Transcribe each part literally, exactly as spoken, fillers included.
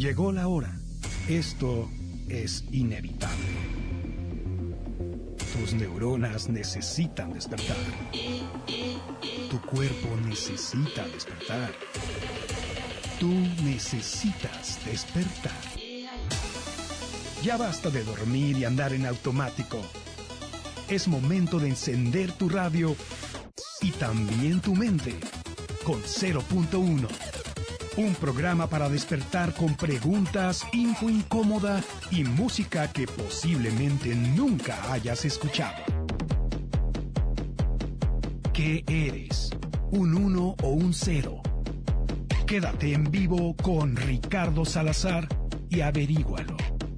Llegó la hora. Esto es inevitable. Tus neuronas necesitan despertar. Tu cuerpo necesita despertar. Tú necesitas despertar. Ya basta de dormir y andar en automático. Es momento de encender tu radio y también tu mente con cero punto uno. Un programa para despertar con preguntas, info incómoda y música que posiblemente nunca hayas escuchado. ¿Qué eres? ¿Un uno o un cero? Quédate en vivo con Ricardo Salazar y averígualo.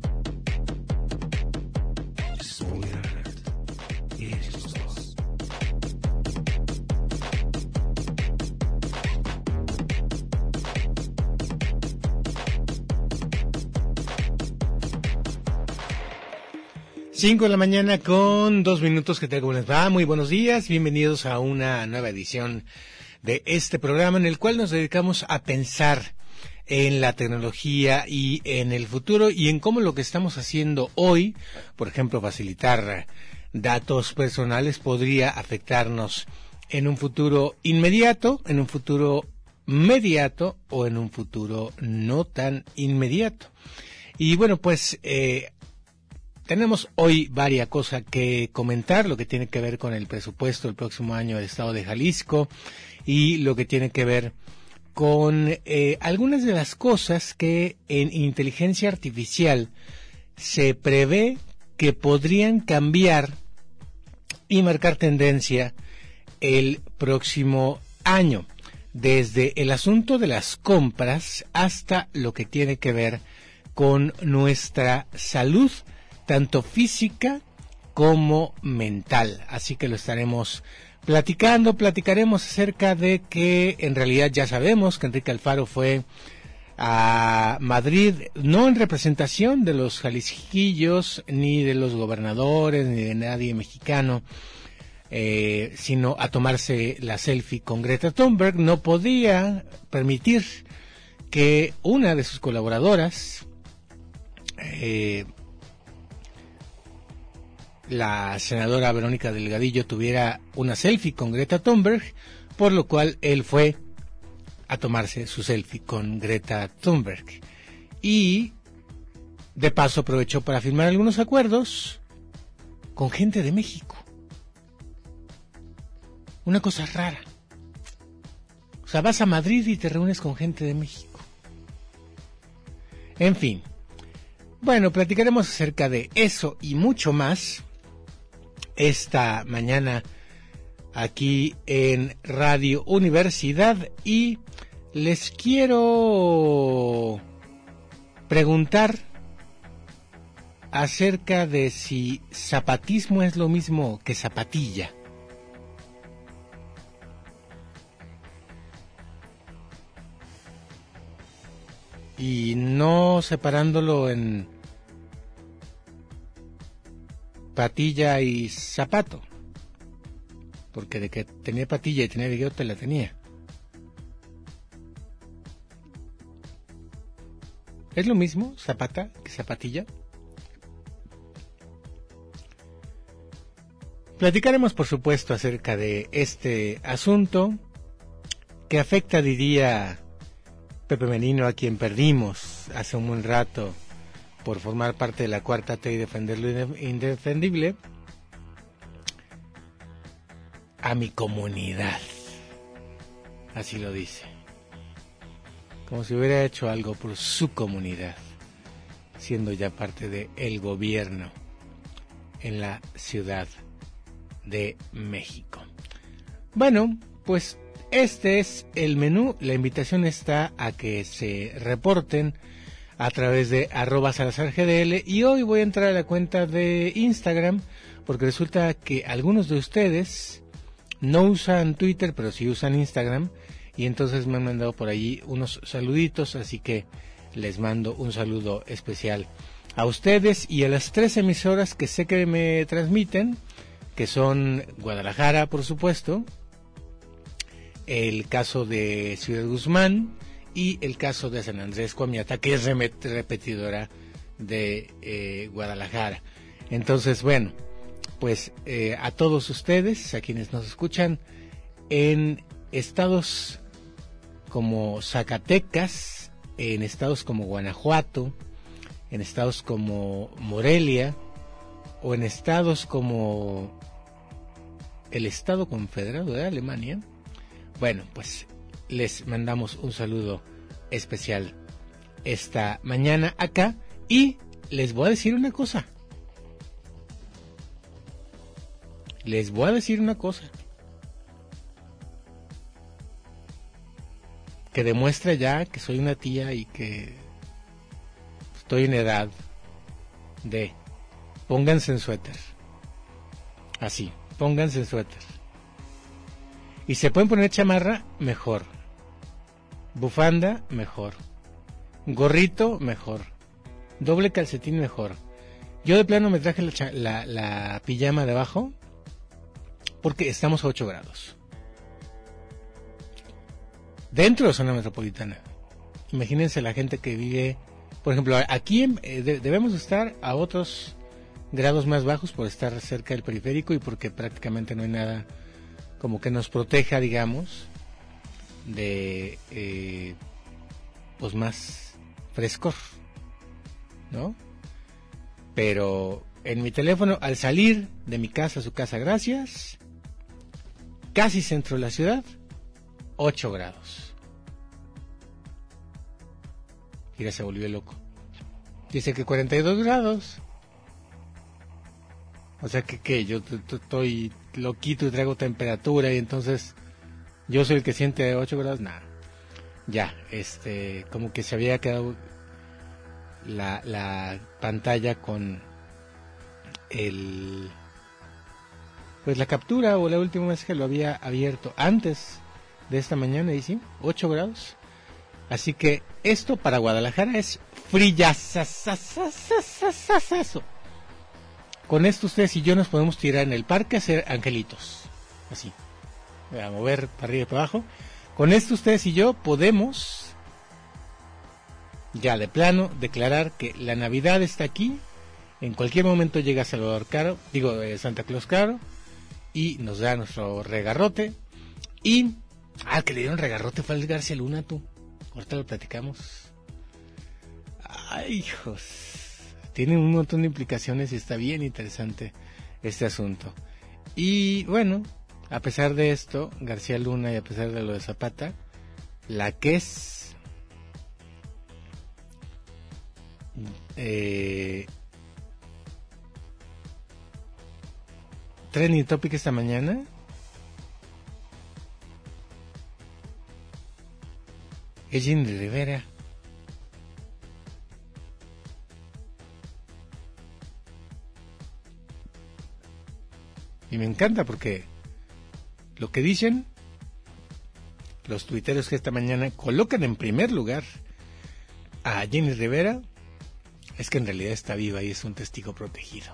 Cinco de la mañana con dos minutos. ¿Qué tal? ¿Cómo les va? Muy buenos días. Bienvenidos a una nueva edición de este programa en el cual nos dedicamos a pensar en la tecnología y en el futuro y en cómo lo que estamos haciendo hoy, por ejemplo, facilitar datos personales, podría afectarnos en un futuro inmediato, en un futuro mediato o en un futuro no tan inmediato. Y bueno, pues eh, tenemos hoy varias cosas que comentar, lo que tiene que ver con el presupuesto del próximo año del Estado de Jalisco y lo que tiene que ver con eh, algunas de las cosas que en inteligencia artificial se prevé que podrían cambiar y marcar tendencia el próximo año, desde el asunto de las compras hasta lo que tiene que ver con nuestra salud, tanto física como mental. Así que lo estaremos platicando, platicaremos acerca de que en realidad ya sabemos que Enrique Alfaro fue a Madrid, no en representación de los jalisquillos, ni de los gobernadores, ni de nadie mexicano, eh, sino a tomarse la selfie con Greta Thunberg. No podía permitir que una de sus colaboradoras, eh, la senadora Verónica Delgadillo, tuviera una selfie con Greta Thunberg, por lo cual él fue a tomarse su selfie con Greta Thunberg. Y de paso aprovechó para firmar algunos acuerdos con gente de México. Una cosa rara. O sea, vas a Madrid y te reúnes con gente de México. En fin. Bueno, platicaremos acerca de eso y mucho más esta mañana aquí en Radio Universidad, y les quiero preguntar acerca de si zapatismo es lo mismo que zapatilla. Y no separándolo en patilla y zapato, porque de que tenía patilla y tenía bigote la tenía. ¿Es lo mismo zapata que zapatilla? Platicaremos, por supuesto, acerca de este asunto que afecta, diría Pepe Menino, a quien perdimos hace un buen rato por formar parte de la cuarta T y defender lo indefendible, a mi comunidad. Así lo dice. Como si hubiera hecho algo por su comunidad, siendo ya parte del gobierno en la Ciudad de México. Bueno, pues este es el menú. La invitación está a que se reporten a través de arroba Salazar G D L, y hoy voy a entrar a la cuenta de Instagram porque resulta que algunos de ustedes no usan Twitter pero sí usan Instagram, y entonces me han mandado por allí unos saluditos, así que les mando un saludo especial a ustedes y a las tres emisoras que sé que me transmiten, que son Guadalajara, por supuesto, el caso de Ciudad Guzmán y el caso de San Andrés Coamiata, que es remet- repetidora de eh, Guadalajara. Entonces, bueno, pues eh, a todos ustedes, a quienes nos escuchan en estados como Zacatecas, en estados como Guanajuato, en estados como Morelia, o en estados como el Estado Confederado de Alemania, bueno, pues les mandamos un saludo especial esta mañana acá, y les voy a decir una cosa. Les voy a decir una cosa que demuestra ya que soy una tía y que estoy en edad de pónganse en suéter. Así, pónganse en suéter. Y se pueden poner chamarra, mejor. Bufanda, mejor. Gorrito, mejor. Doble calcetín, mejor. Yo de plano me traje la, cha- la, la pijama de abajo porque estamos a ocho grados. Dentro de la zona metropolitana. Imagínense la gente que vive, por ejemplo, aquí eh, de, debemos estar a otros grados más bajos por estar cerca del periférico y porque prácticamente no hay nada como que nos proteja, digamos, de eh, pues más frescor, ¿no? Pero en mi teléfono, al salir de mi casa a su casa, gracias, casi centro de la ciudad, ocho grados. Mira, se volvió loco. Dice que cuarenta y dos grados. O sea que, que yo t- t- estoy loquito y traigo temperatura y entonces yo soy el que siente ocho grados. Nada. Ya, este, como que se había quedado la, la pantalla con el, pues la captura o la última vez que lo había abierto antes de esta mañana y sí, ocho grados. Así que esto para Guadalajara es frillazazazazazazazo. Con esto ustedes y yo nos podemos tirar en el parque a hacer angelitos. Así. A mover para arriba y para abajo. Con esto ustedes y yo podemos ya de plano declarar que la Navidad está aquí. En cualquier momento llega Salvador Caro, digo eh, Santa Claus Caro, y nos da nuestro regarrote. Y ah, que le dieron regarrote fue el García Luna, tú. Ahorita lo platicamos. Ay, hijos. Tiene un montón de implicaciones y está bien interesante este asunto. Y bueno, a pesar de esto, García Luna y a pesar de lo de Zapata, la que es eh, trending topic esta mañana es Jenny Rivera. Y me encanta porque lo que dicen los tuiteros que esta mañana colocan en primer lugar a Jenny Rivera es que en realidad está viva y es un testigo protegido.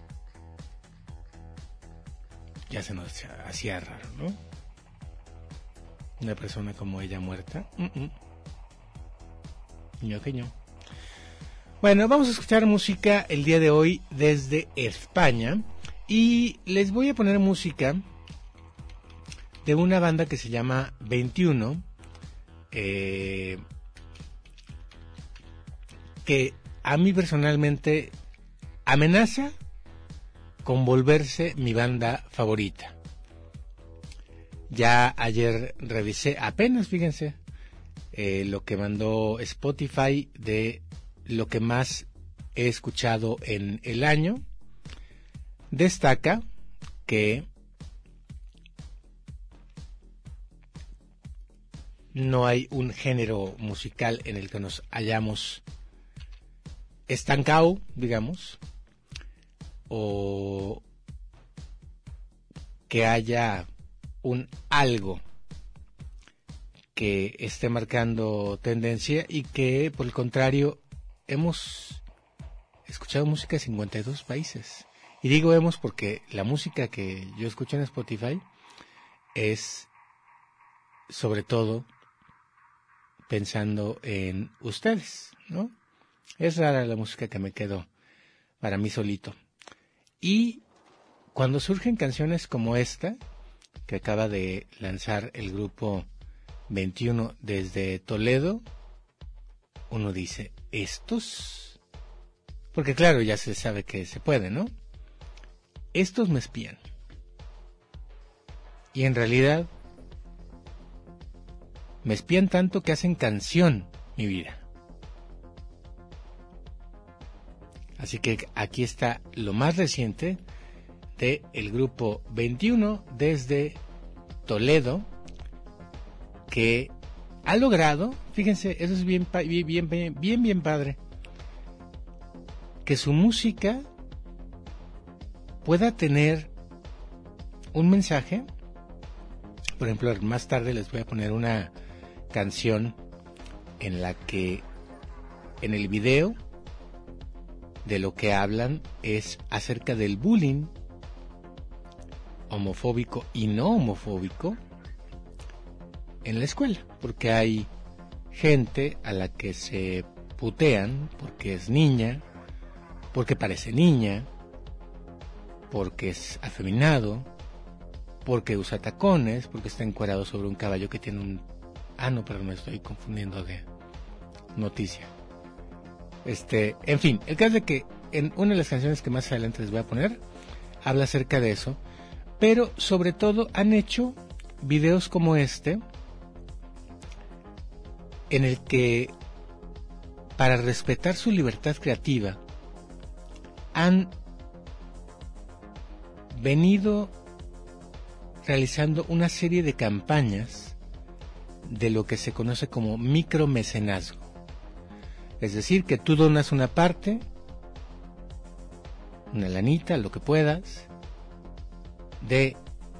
Ya se nos hacía raro, ¿no? Una persona como ella muerta. Uh-uh. No, que no. Bueno, vamos a escuchar música el día de hoy desde España. Y les voy a poner música de una banda que se llama veintiuno, eh, que a mí personalmente amenaza con volverse mi banda favorita. Ya ayer revisé, apenas fíjense, eh, lo que mandó Spotify de lo que más he escuchado en el año. Destaca que no hay un género musical en el que nos hayamos estancado, digamos, o que haya un algo que esté marcando tendencia y que, por el contrario, hemos escuchado música de cincuenta y dos países. Y digo hemos porque la música que yo escucho en Spotify es sobre todo pensando en ustedes, ¿no? Es rara la música que me quedo para mí solito. Y cuando surgen canciones como esta, que acaba de lanzar el grupo veintiuno desde Toledo, uno dice, ¿estos? Porque claro, ya se sabe que se puede, ¿no? Estos me espían. Y en realidad, me espían tanto que hacen canción mi vida. Así que aquí está lo más reciente de el grupo veintiuno desde Toledo, que ha logrado, fíjense, eso es bien, bien, bien, bien, bien padre, que su música pueda tener un mensaje. Por ejemplo, más tarde les voy a poner una canción en la que en el video de lo que hablan es acerca del bullying homofóbico y no homofóbico en la escuela, porque hay gente a la que se putean porque es niña, porque parece niña, porque es afeminado, porque usa tacones, porque está encuerado sobre un caballo que tiene un... Ah, no, pero me estoy confundiendo de noticia. Este, en fin, el caso es de que en una de las canciones que más adelante les voy a poner, habla acerca de eso, pero sobre todo han hecho videos como este, en el que, para respetar su libertad creativa, han venido realizando una serie de campañas de lo que se conoce como micromecenazgo. Es decir, que tú donas una parte, una lanita, lo que puedas, de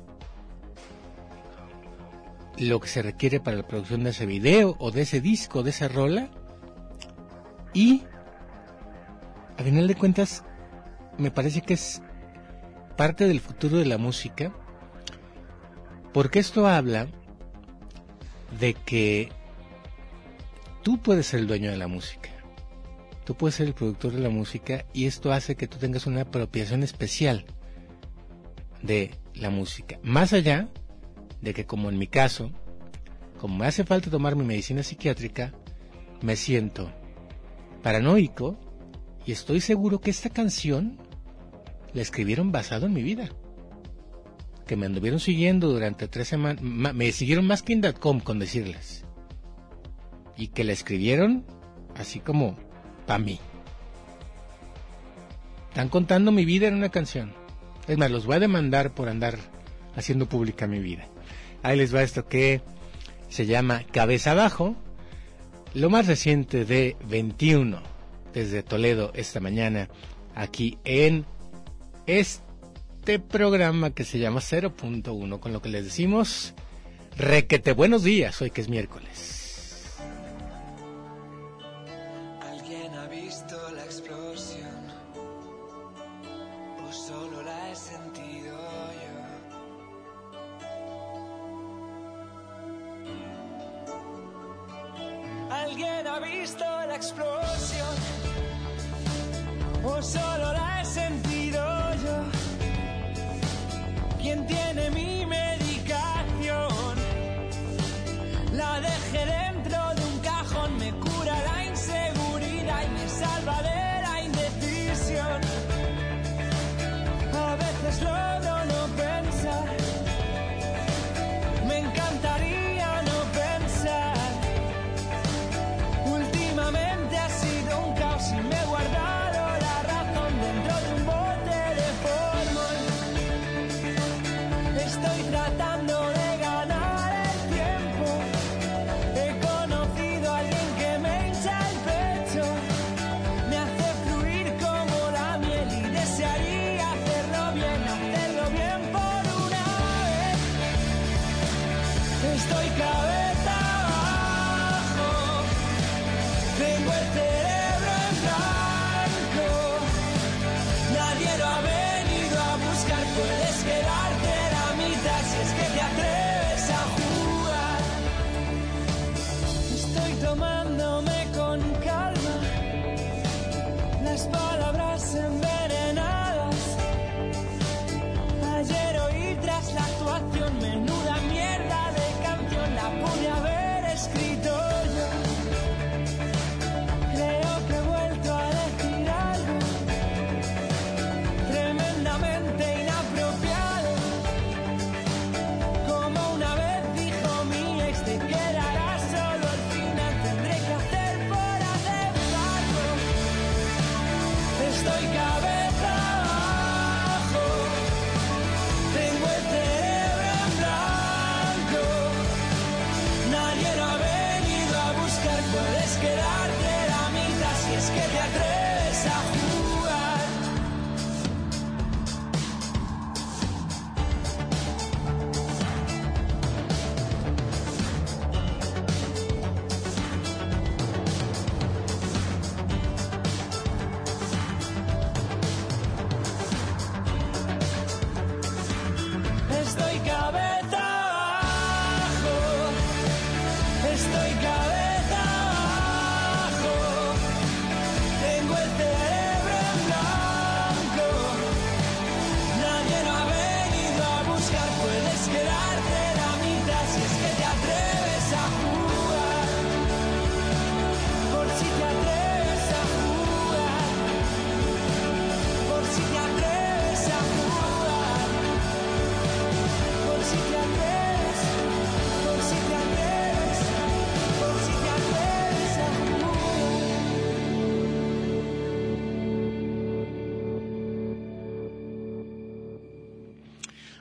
lo que se requiere para la producción de ese video o de ese disco, de esa rola, y a final de cuentas me parece que es parte del futuro de la música, porque esto habla de que tú puedes ser el dueño de la música, tú puedes ser el productor de la música, y esto hace que tú tengas una apropiación especial de la música, más allá de que, como en mi caso, como me hace falta tomar mi medicina psiquiátrica, me siento paranoico y estoy seguro que esta canción la escribieron basado en mi vida, que me anduvieron siguiendo durante tres semanas, me siguieron más que in com, con decirles, y que la escribieron así como para mí. Están contando mi vida en una canción. Es más, los voy a demandar por andar haciendo pública mi vida. Ahí les va esto que se llama Cabeza Abajo, lo más reciente de veintiuno desde Toledo esta mañana, aquí en este programa que se llama cero punto uno, con lo que les decimos requete buenos días, hoy que es miércoles. ¿Alguien ha visto la explosión? ¿O solo la he sentido yo? ¿Alguien ha visto la explosión? ¿O solo la he sentido yo? ¿Quién tiene mi medicación? La dejé dentro de un cajón, me cura la inseguridad y me salva de la indecisión. A veces logro no pensar, me encantaría no pensar. Últimamente ha sido un caos y me he guardado la razón dentro de un bote de formol. Estoy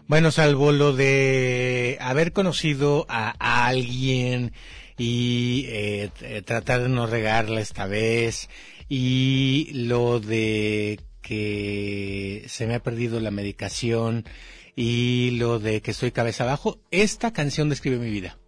Bueno, salvo lo de haber conocido a, a alguien y eh, t- tratar de no regarla esta vez, y lo de que se me ha perdido la medicación, y lo de que estoy cabeza abajo, esta canción describe mi vida.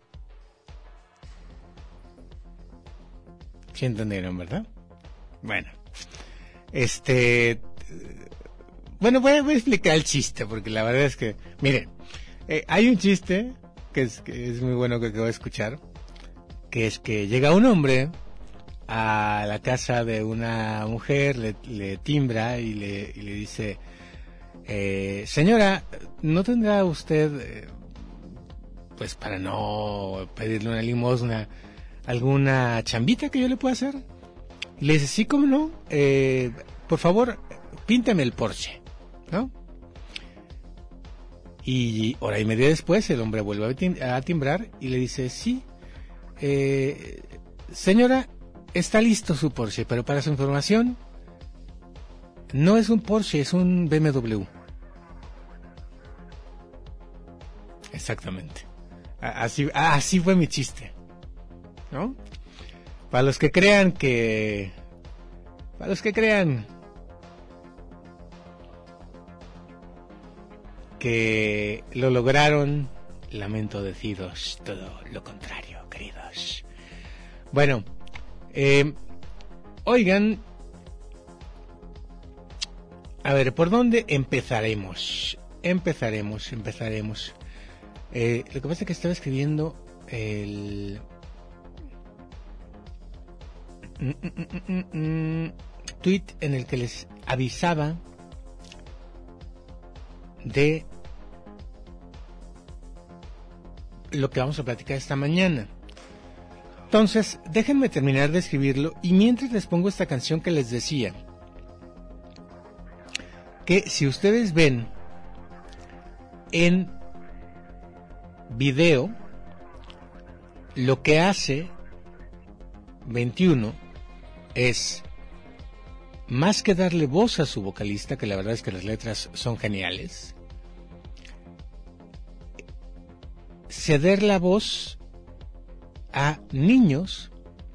¿Sí entendieron, verdad? Bueno, este... Bueno, voy a, voy a explicar el chiste, porque la verdad es que... Miren, eh, hay un chiste que es, que es muy bueno que acabo de escuchar, que es que llega un hombre a la casa de una mujer, le, le timbra y le, y le dice... Eh, señora, ¿no tendrá usted, eh, pues para no pedirle una limosna, alguna chambita que yo le pueda hacer? Y le dice, sí, ¿cómo no? Eh, por favor, píntame el Porsche, ¿no? Y hora y media después el hombre vuelve a, tim- a timbrar y le dice, sí, eh, señora, está listo su Porsche, pero para su información, no es un Porsche, es un B M W. Exactamente. Así, así fue mi chiste, ¿no? Para los que crean que... Para los que crean... que lo lograron, lamento deciros todo lo contrario, queridos. Bueno, eh, oigan... A ver, ¿por dónde empezaremos? Empezaremos, empezaremos... Eh, lo que pasa es que estaba escribiendo el mm, mm, mm, mm, tweet en el que les avisaba de lo que vamos a platicar esta mañana. Entonces, déjenme terminar de escribirlo y mientras les pongo esta canción que les decía, que si ustedes ven en video, lo que hace veintiuno es, más que darle voz a su vocalista, que la verdad es que las letras son geniales, ceder la voz a niños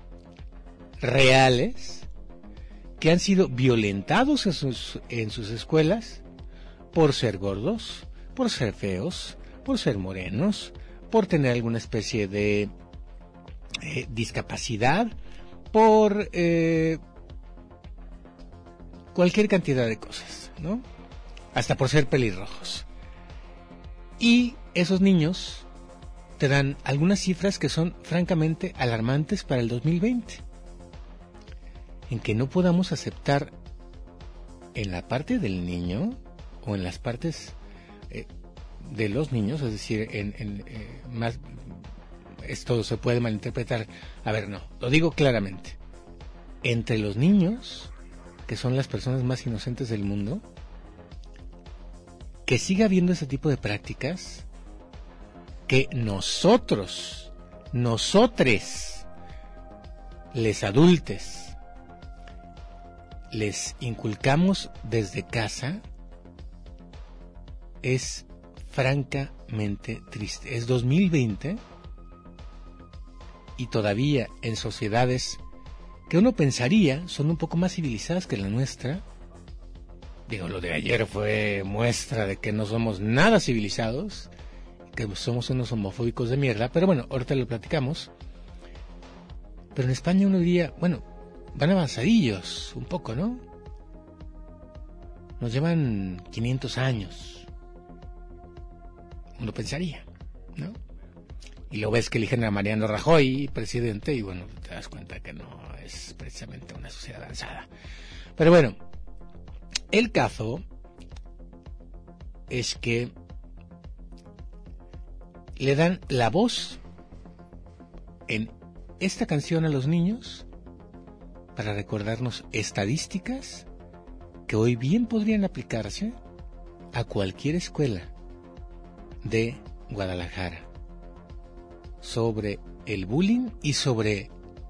reales que han sido violentados en sus, en sus escuelas por ser gordos, por ser feos, por ser morenos, por tener alguna especie de eh, discapacidad, por eh, cualquier cantidad de cosas, ¿no? Hasta por ser pelirrojos. Y esos niños te dan algunas cifras que son francamente alarmantes para el dos mil veinte, en que no podamos aceptar en la parte del niño o en las partes eh, de los niños, es decir, en, en eh, más, esto se puede malinterpretar. A ver, no, lo digo claramente. Entre los niños, que son las personas más inocentes del mundo, que siga habiendo ese tipo de prácticas que nosotros, nosotres, les adultes, les inculcamos desde casa, es francamente triste. Es dos mil veinte y todavía en sociedades que uno pensaría son un poco más civilizadas que la nuestra. Digo, lo de ayer fue muestra de que no somos nada civilizados, que somos unos homofóbicos de mierda, pero bueno, ahorita lo platicamos. Pero en España uno diría, bueno, van avanzadillos un poco, ¿no? Nos llevan quinientos años. Uno pensaría, ¿no? Y lo ves que eligen a Mariano Rajoy presidente y bueno, te das cuenta que no es precisamente una sociedad avanzada. Pero bueno, el caso es que le dan la voz en esta canción a los niños para recordarnos estadísticas que hoy bien podrían aplicarse a cualquier escuela de Guadalajara sobre el bullying y sobre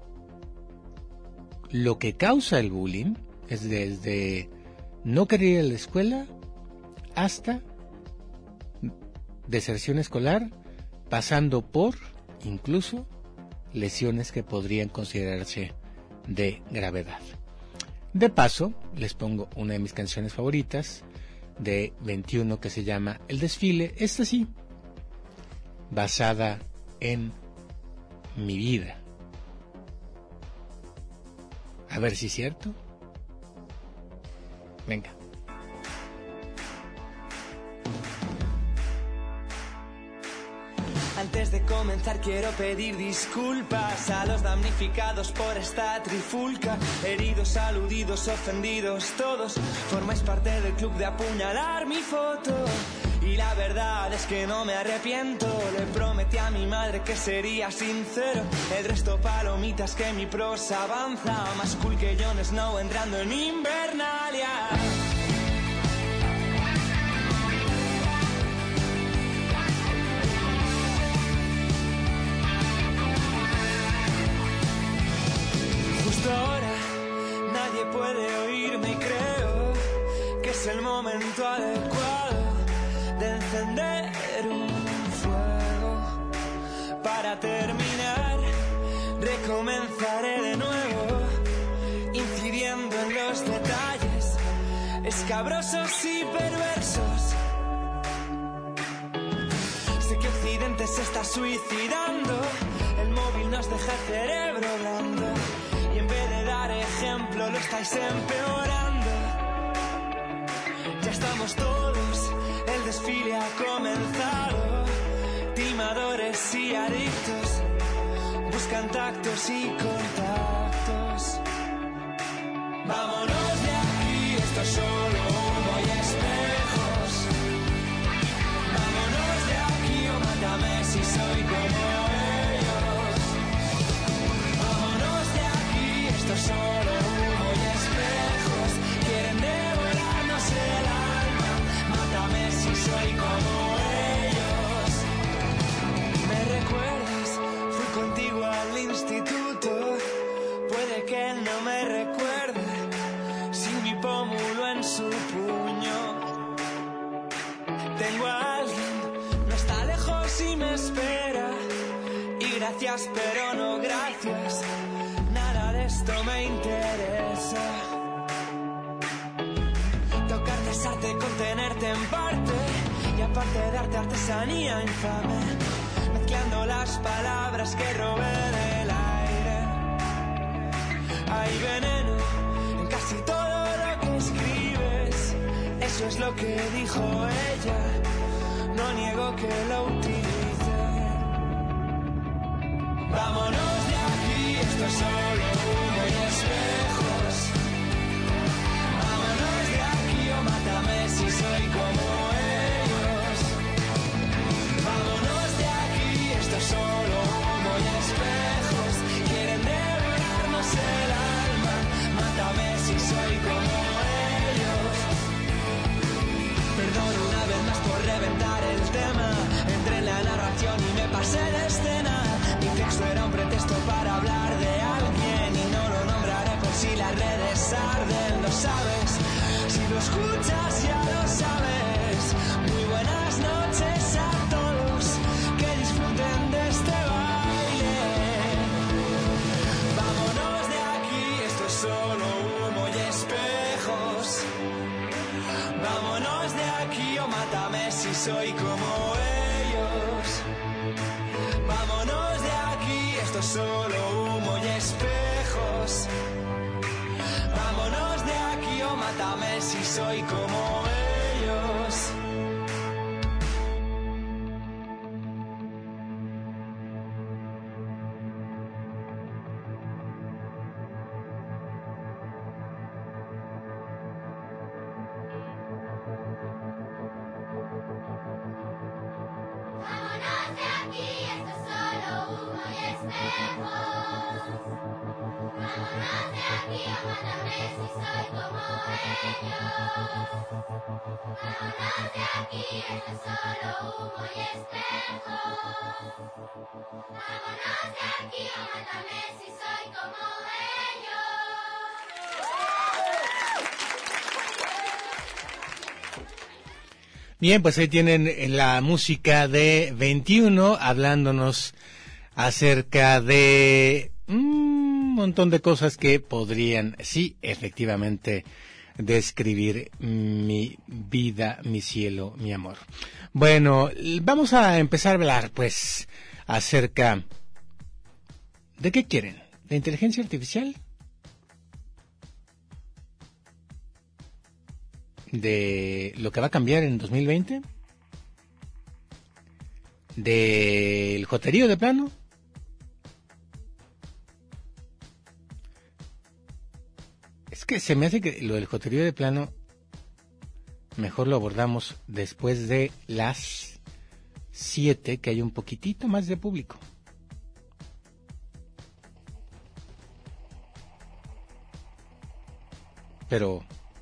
lo que causa el bullying, es desde no querer ir a la escuela hasta deserción escolar, pasando por, incluso, lesiones que podrían considerarse de gravedad. De paso, les pongo una de mis canciones favoritas de veintiuno que se llama El Desfile, esta sí, basada en mi vida. A ver si es cierto. Venga. Antes de comenzar quiero pedir disculpas a los damnificados por esta trifulca. Heridos, aludidos, ofendidos, todos formáis parte del club de apuñalar mi foto. Y la verdad es que no me arrepiento. Le prometí a mi madre que sería sincero. El resto palomitas, que mi prosa avanza. Más cool que Jon Snow entrando en Invernalia. Justo ahora nadie puede oírme y creo que es el momento adecuado de encender un fuego. Para terminar, recomenzaré de nuevo, incidiendo en los detalles escabrosos y perversos. Sé que Occidente se está suicidando, el móvil nos deja el cerebro blando, y en vez de dar ejemplo lo estáis empeorando. Ya estamos todos, el desfile ha comenzado. Timadores y adictos buscan tactos y contactos. Vámonos de aquí, esto es solo humo y espejos. Vámonos de aquí o mátame si soy como ellos. Vámonos de aquí, esto es solo humo y espejos. Quieren devorarnos el alma, mátame si soy como ellos. ¿Me recuerdas? Fui contigo al instituto. Puede que no me recuerde, sin mi pómulo en su puño. Tengo a alguien, no está lejos y me espera. Y gracias pero no gracias, nada de esto me interesa. Tocarte es arte, contenerte en parte, y aparte darte artesanía infame, mezclando las palabras que robé del aire. Hay veneno en casi todo lo que escribes, eso es lo que dijo ella, no niego que lo utilice. Vámonos de aquí, esto es solo humo y espejos. Vámonos de aquí o mátame si soy como ellos. Vámonos de aquí, esto es solo humo y espejos. Quieren devorarnos el alma, mátame si soy como ellos. Perdón una vez más por reventar el tema, entré en la narración y me pasé de escena. Mi texto era un pretexto para hablar de alguien, y no lo nombraré por si las redes arden, lo sabes. Si lo escuchas ya lo sabes. Muy buenas noches a todos, que disfruten de este baile. Vámonos de aquí, esto es solo humo y espejos. Vámonos de aquí o mátame si soy como ellos. Vámonos de aquí, esto es solo humo y espejos. Vámonos de aquí o mátame si soy como ellos. Vámonos de aquí, esto es solo humo y espejos. Vámonos de aquí o mátame si soy como ellos. Vámonos de aquí, esto es solo humo y espejos. Vámonos de aquí o mátame si soy como ellos. Bien, pues ahí tienen la música de veintiuno hablándonos acerca de un montón de cosas que podrían, sí, efectivamente, describir mi vida, mi cielo, mi amor. Bueno, vamos a empezar a hablar, pues, acerca de qué quieren, de inteligencia artificial, de lo que va a cambiar en dos mil veinte, del joterío de plano. Es que se me hace que lo del joterío de plano mejor lo abordamos después de las siete, que hay un poquitito más de público. Pero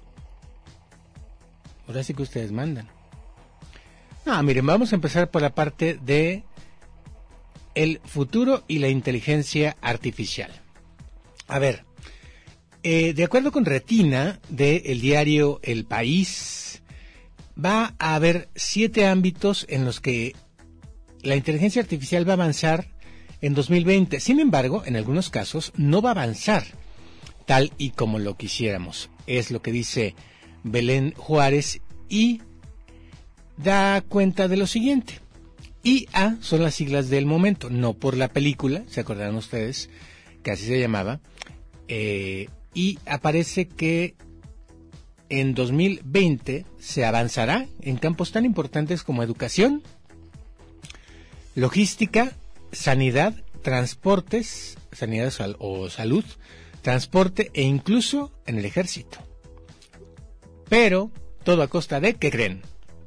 ahora sí que ustedes mandan. No, miren, vamos a empezar por la parte de el futuro y la inteligencia artificial. A ver, eh, de acuerdo con Retina, del diario El País, va a haber siete ámbitos en los que la inteligencia artificial va a avanzar en dos mil veinte. Sin embargo, en algunos casos no va a avanzar tal y como lo quisiéramos. Es lo que dice Belén Juárez y da cuenta de lo siguiente. I A son las siglas del momento, no por la película, se acordarán ustedes que así se llamaba, eh, y aparece que en dos mil veinte se avanzará en campos tan importantes como educación, logística, sanidad, transportes, sanidad o salud, transporte e incluso en el ejército. Pero todo a costa de, ¿qué creen?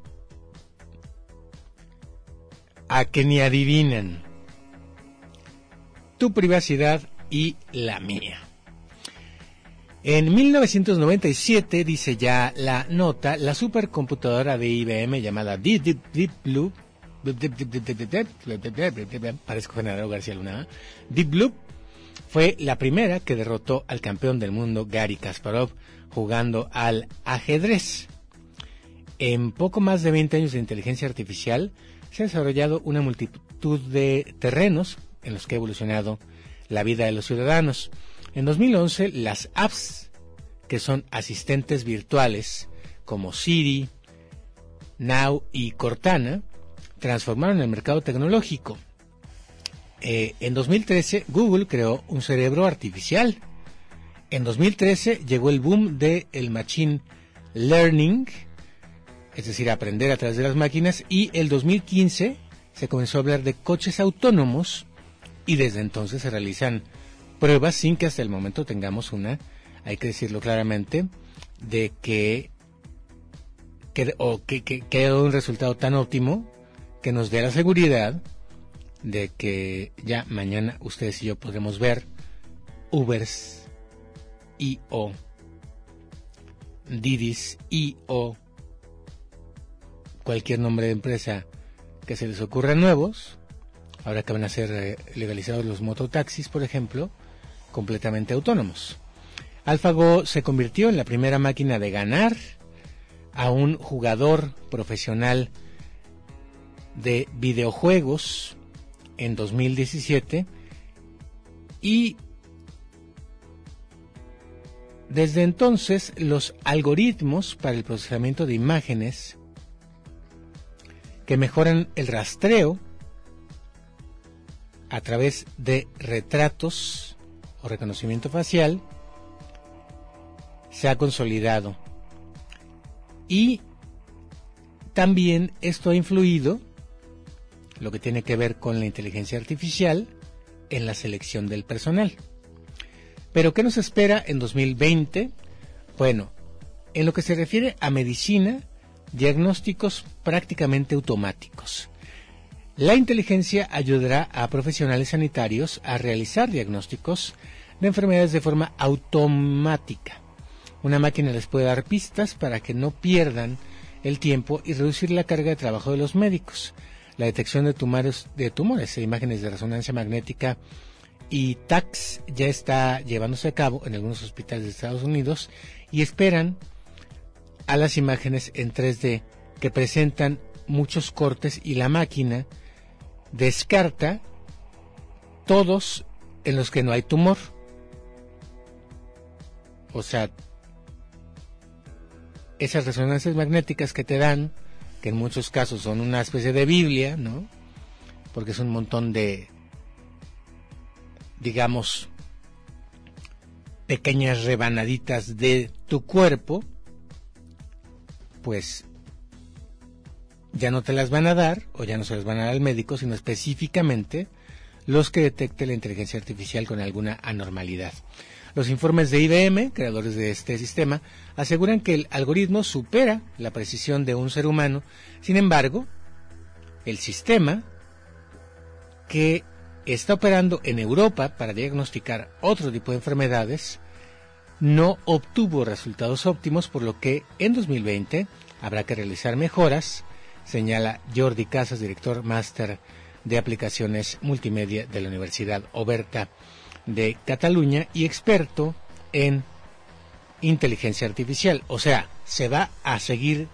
A que ni adivinan. Tu privacidad y la mía. En mil novecientos noventa y siete, dice ya la nota, la supercomputadora de I B M llamada Deep, Deep, Deep Blue, parezco General García Luna, Deep Blue, fue la primera que derrotó al campeón del mundo Garry Kasparov jugando al ajedrez. En poco más de veinte años de inteligencia artificial se ha desarrollado una multitud de terrenos en los que ha evolucionado la vida de los ciudadanos. En dos mil once, las apps, que son asistentes virtuales como Siri, Now y Cortana, transformaron el mercado tecnológico. Eh, en dos mil trece, Google creó un cerebro artificial. En dos mil trece llegó el boom del machine learning, es decir, aprender a través de las máquinas, y el dos mil quince se comenzó a hablar de coches autónomos y desde entonces se realizan pruebas sin que hasta el momento tengamos una, hay que decirlo claramente, de que, que o que, que, que haya dado un resultado tan óptimo que nos dé la seguridad de que ya mañana ustedes y yo podremos ver Ubers y o Didis y o cualquier nombre de empresa que se les ocurra nuevos, ahora que van a ser eh, legalizados los mototaxis, por ejemplo, completamente autónomos. AlphaGo se convirtió en la primera máquina de ganar a un jugador profesional de videojuegos en dos mil diecisiete y desde entonces los algoritmos para el procesamiento de imágenes que mejoran el rastreo a través de retratos o reconocimiento facial se ha consolidado. Y también esto ha influido, lo que tiene que ver con la inteligencia artificial, en la selección del personal. Pero ¿qué nos espera en dos mil veinte? Bueno, en lo que se refiere a medicina, diagnósticos prácticamente automáticos. La inteligencia ayudará a profesionales sanitarios a realizar diagnósticos de enfermedades de forma automática. Una máquina les puede dar pistas para que no pierdan el tiempo y reducir la carga de trabajo de los médicos. La detección de tumores, de tumores e imágenes de resonancia magnética y T A C S ya está llevándose a cabo en algunos hospitales de Estados Unidos y esperan a las imágenes en tres D que presentan muchos cortes y la máquina descarta todos en los que no hay tumor. O sea, esas resonancias magnéticas que te dan, que en muchos casos son una especie de Biblia, ¿no? Porque es un montón de, digamos, pequeñas rebanaditas de tu cuerpo, pues ya no te las van a dar, o ya no se las van a dar al médico, sino específicamente los que detecte la inteligencia artificial con alguna anormalidad. Los informes de I B M, creadores de este sistema, aseguran que el algoritmo supera la precisión de un ser humano. Sin embargo, el sistema, que está operando en Europa para diagnosticar otro tipo de enfermedades, no obtuvo resultados óptimos, por lo que en dos mil veinte habrá que realizar mejoras, señala Jordi Casas, director máster de aplicaciones multimedia de la Universidad Oberta de Cataluña y experto en inteligencia artificial. O sea, se va a seguir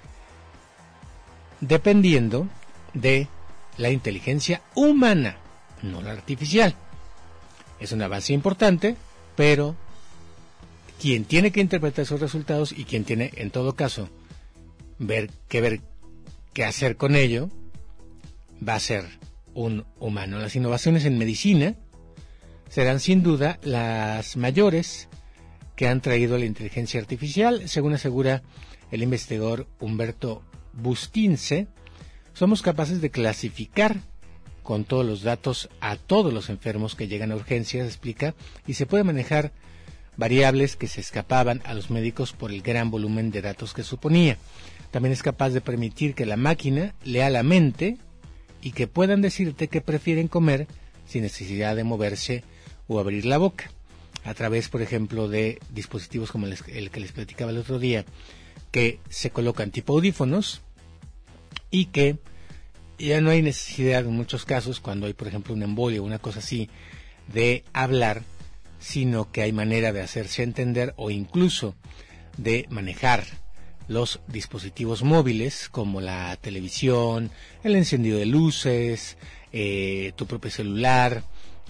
dependiendo de la inteligencia humana, no la artificial. Es un avance importante, pero quien tiene que interpretar esos resultados y quien tiene, en todo caso, ver qué ver qué hacer con ello, va a ser un humano. Las innovaciones en medicina serán sin duda las mayores que han traído la inteligencia artificial, según asegura el investigador Humberto Bustince. Somos capaces de clasificar con todos los datos a todos los enfermos que llegan a urgencias, explica, y se puede manejar variables que se escapaban a los médicos por el gran volumen de datos que suponía. También es capaz de permitir que la máquina lea la mente y que puedan decirte qué prefieren comer sin necesidad de moverse o abrir la boca, a través, por ejemplo, de dispositivos como el, el que les platicaba el otro día, que se colocan tipo audífonos y que ya no hay necesidad en muchos casos, cuando hay, por ejemplo, un embolio o una cosa así, de hablar, sino que hay manera de hacerse entender o incluso de manejar los dispositivos móviles como la televisión, el encendido de luces, eh, tu propio celular,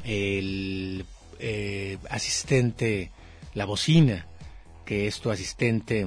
el eh, asistente, la bocina, que es tu asistente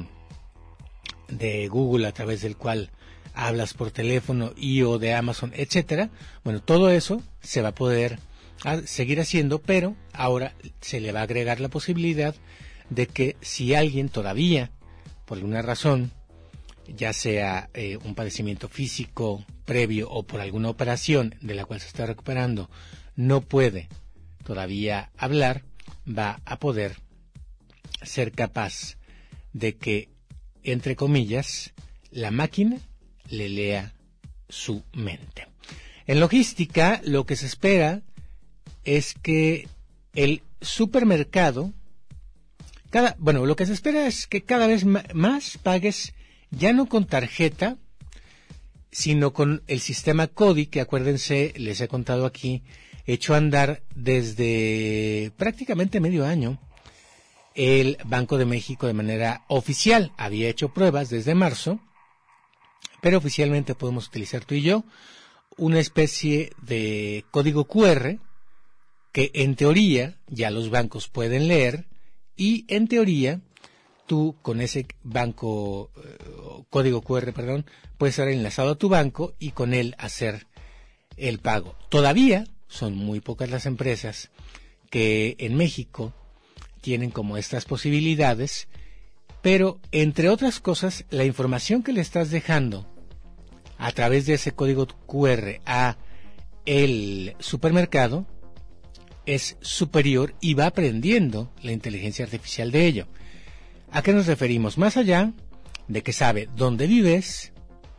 de Google a través del cual hablas por teléfono y o de Amazon, etcétera. Bueno, todo eso se va a poder a seguir haciendo, pero ahora se le va a agregar la posibilidad de que si alguien todavía, por alguna razón, ya sea eh, un padecimiento físico previo o por alguna operación de la cual se está recuperando, no puede todavía hablar, va a poder ser capaz de que, entre comillas, la máquina le lea su mente. En logística, lo que se espera es que el supermercado, cada, bueno, lo que se espera es que cada vez más pagues ya no con tarjeta, sino con el sistema CODI, que acuérdense, les he contado aquí, echó a andar desde prácticamente medio año el Banco de México de manera oficial. Había hecho pruebas desde marzo, pero oficialmente podemos utilizar tú y yo una especie de código cu erre que en teoría ya los bancos pueden leer y en teoría tú con ese banco, eh, código cu erre, perdón, puedes estar enlazado a tu banco y con él hacer el pago. Todavía son muy pocas las empresas que en México tienen como estas posibilidades, pero entre otras cosas, la información que le estás dejando a través de ese código cu erre a el supermercado es superior y va aprendiendo la inteligencia artificial de ello. ¿A qué nos referimos? Más allá de que sabe dónde vives,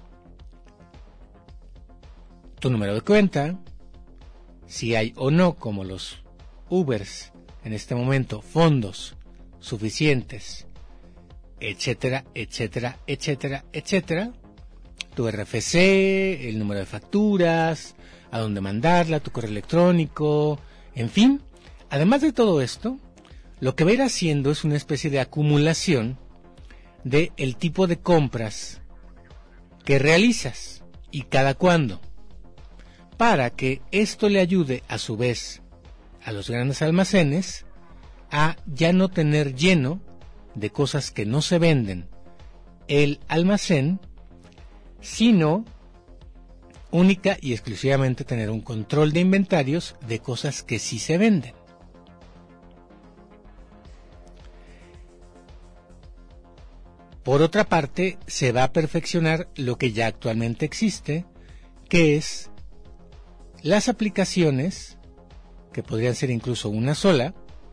tu número de cuenta, si hay o no, como los Ubers en este momento, fondos suficientes, etcétera, etcétera, etcétera, etcétera, tu erre efe ce, el número de facturas, a dónde mandarla, tu correo electrónico, en fin. Además de todo esto, lo que va a ir haciendo es una especie de acumulación de el tipo de compras que realizas y cada cuándo, para que esto le ayude a su vez a los grandes almacenes a ya no tener lleno de cosas que no se venden el almacén, sino única y exclusivamente tener un control de inventarios de cosas que sí se venden. Por otra parte, se va a perfeccionar lo que ya actualmente existe, que es las aplicaciones, que podrían ser incluso una sola,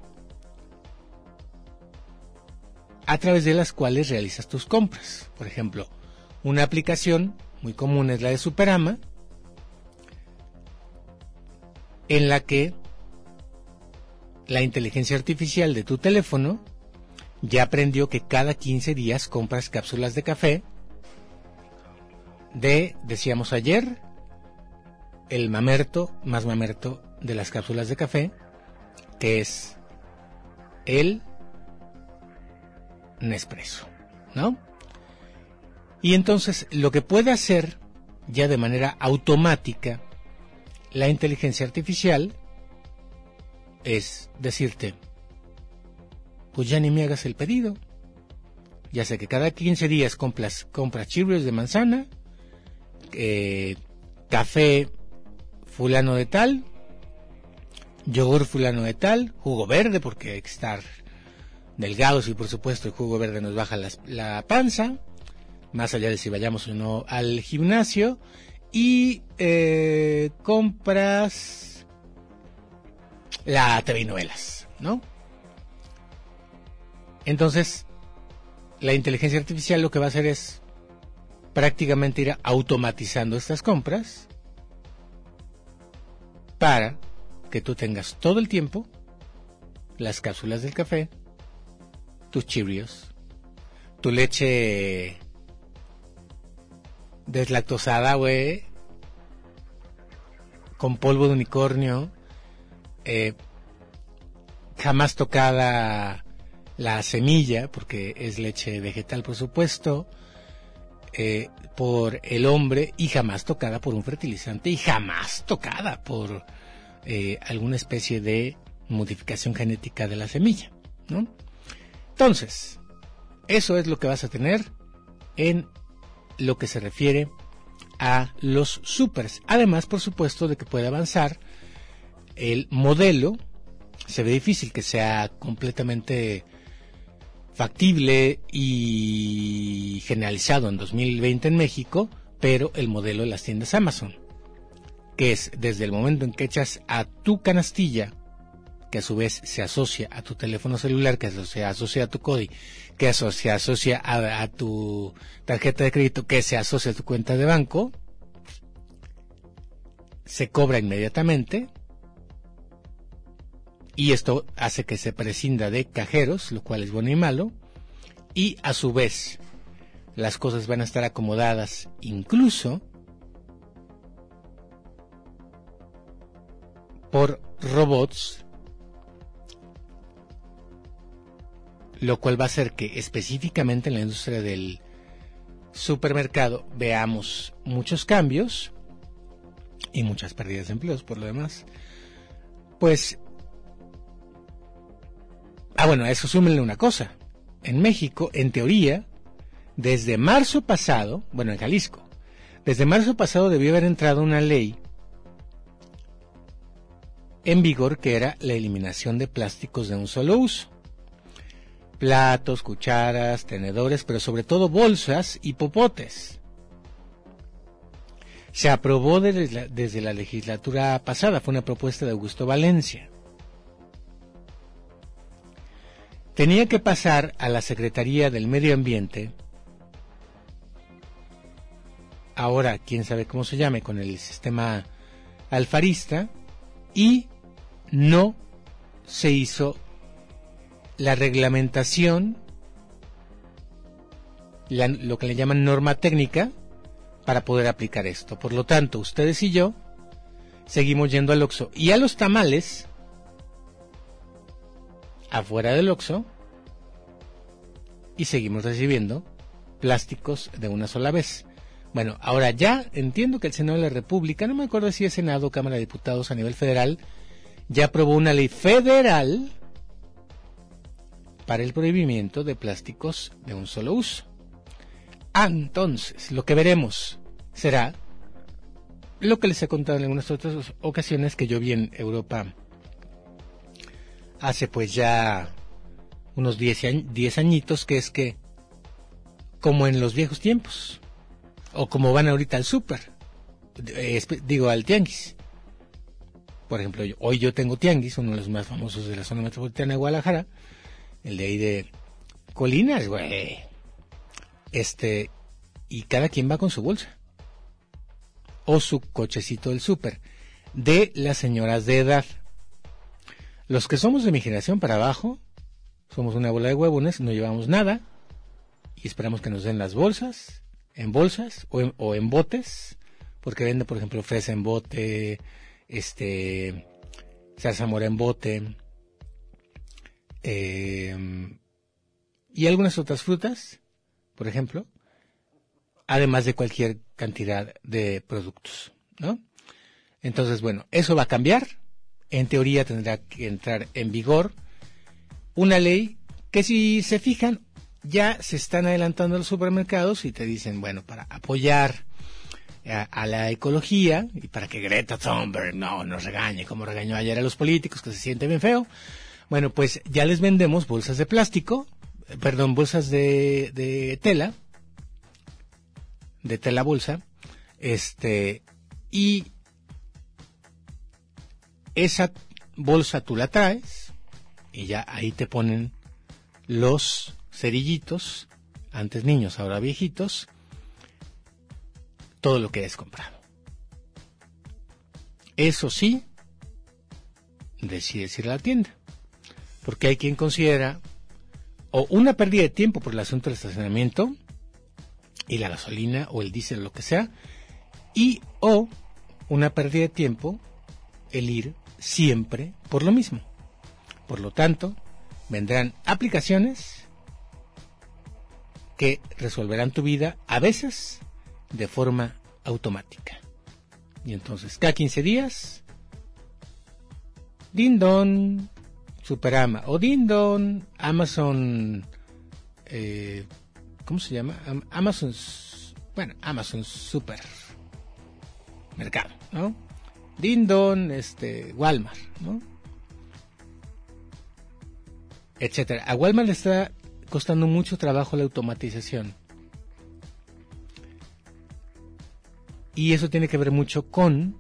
a través de las cuales realizas tus compras. Por ejemplo, una aplicación muy común es la de Superama, en la que la inteligencia artificial de tu teléfono ya aprendió que cada quince días compras cápsulas de café de, decíamos ayer, el mamerto más mamerto de las cápsulas de café, que es el Nespresso, ¿no? Y entonces lo que puede hacer ya de manera automática la inteligencia artificial es decirte, pues ya ni me hagas el pedido, ya sé que cada quince días compras, compras Cheerios de manzana, eh, café fulano de tal, yogur fulano de tal, jugo verde porque hay que estar delgados y por supuesto el jugo verde nos baja las, la panza, más allá de si vayamos o no al gimnasio, y eh, compras la T V y novelas, ¿no? Entonces, la inteligencia artificial lo que va a hacer es prácticamente ir automatizando estas compras para que tú tengas todo el tiempo las cápsulas del café, tus Cheerios, tu leche deslactosada, güey, con polvo de unicornio, eh, jamás tocada la semilla, porque es leche vegetal, por supuesto, eh, por el hombre, y jamás tocada por un fertilizante, y jamás tocada por eh, alguna especie de modificación genética de la semilla, ¿no? Entonces, eso es lo que vas a tener en lo que se refiere a los supers. Además, por supuesto, de que puede avanzar el modelo. Se ve difícil que sea completamente factible y generalizado en dos mil veinte en México, pero el modelo de las tiendas Amazon, que es desde el momento en que echas a tu canastilla, que a su vez se asocia a tu teléfono celular, que se asocia a tu C O D I, que se asocia a, a tu tarjeta de crédito, que se asocia a tu cuenta de banco, se cobra inmediatamente, y esto hace que se prescinda de cajeros, lo cual es bueno y malo, y a su vez las cosas van a estar acomodadas incluso por robots, lo cual va a hacer que específicamente en la industria del supermercado veamos muchos cambios y muchas pérdidas de empleos por lo demás. Pues Ah, bueno, a eso súmenle una cosa. En México, en teoría, desde marzo pasado, bueno, en Jalisco, desde marzo pasado debió haber entrado una ley en vigor que era la eliminación de plásticos de un solo uso. Platos, cucharas, tenedores, pero sobre todo bolsas y popotes. Se aprobó desde la, desde la legislatura pasada, fue una propuesta de Augusto Valencia. Tenía que pasar a la Secretaría del Medio Ambiente, ahora quién sabe cómo se llame, con el sistema alfarista, y no se hizo la reglamentación, la, lo que le llaman norma técnica, para poder aplicar esto. Por lo tanto, ustedes y yo seguimos yendo al Oxxo y a los tamales afuera del Oxxo, y seguimos recibiendo plásticos de una sola vez. Bueno, ahora ya entiendo que el Senado de la República, no me acuerdo si es Senado o Cámara de Diputados a nivel federal, ya aprobó una ley federal para el prohibimiento de plásticos de un solo uso. Ah, entonces, lo que veremos será lo que les he contado en algunas otras ocasiones, que yo vi en Europa hace pues ya unos diez añitos, que es que, como en los viejos tiempos, o como van ahorita al súper, eh, digo al tianguis. Por ejemplo, yo, hoy yo tengo tianguis, uno de los más famosos de la zona metropolitana de Guadalajara, el de ahí de Colinas, güey. Este, y cada quien va con su bolsa, o su cochecito del súper, de las señoras de edad. Los que somos de mi generación para abajo, somos una bola de huevones, no llevamos nada, y esperamos que nos den las bolsas, en bolsas o en, o en botes, porque vende, por ejemplo, fresa en bote, este, zarzamora en bote, eh, y algunas otras frutas, por ejemplo, además de cualquier cantidad de productos, ¿no? Entonces, bueno, eso va a cambiar. En teoría tendrá que entrar en vigor una ley que, si se fijan, ya se están adelantando los supermercados y te dicen, bueno, para apoyar a, a la ecología y para que Greta Thunberg no nos regañe como regañó ayer a los políticos, que se siente bien feo, bueno, pues ya les vendemos bolsas de plástico, perdón, bolsas de, de tela, de tela bolsa, este, y esa bolsa tú la traes y ya ahí te ponen los cerillitos, antes niños, ahora viejitos, todo lo que hayas comprado. Eso sí, decides ir a la tienda, porque hay quien considera o una pérdida de tiempo por el asunto del estacionamiento y la gasolina o el diésel, lo que sea, y o una pérdida de tiempo el ir siempre por lo mismo. Por lo tanto, vendrán aplicaciones que resolverán tu vida, a veces de forma automática. Y entonces, cada quince días, din don, Superama, o din don, Amazon, eh, ¿cómo se llama? Amazon, bueno, Amazon Super Mercado, ¿no? Din don, este, Walmart, ¿no? Etcétera. A Walmart le está costando mucho trabajo la automatización. Y eso tiene que ver mucho con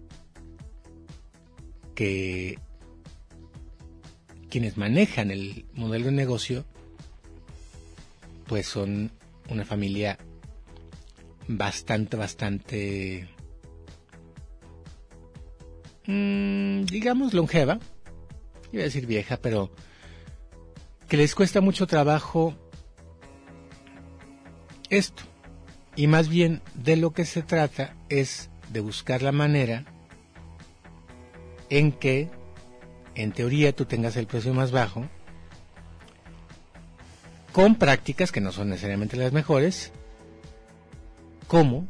que quienes manejan el modelo de negocio pues son una familia bastante, bastante, mmm, digamos, longeva. Iba a decir vieja, pero que les cuesta mucho trabajo esto. Y más bien de lo que se trata es de buscar la manera en que, en teoría, tú tengas el precio más bajo, con prácticas que no son necesariamente las mejores, como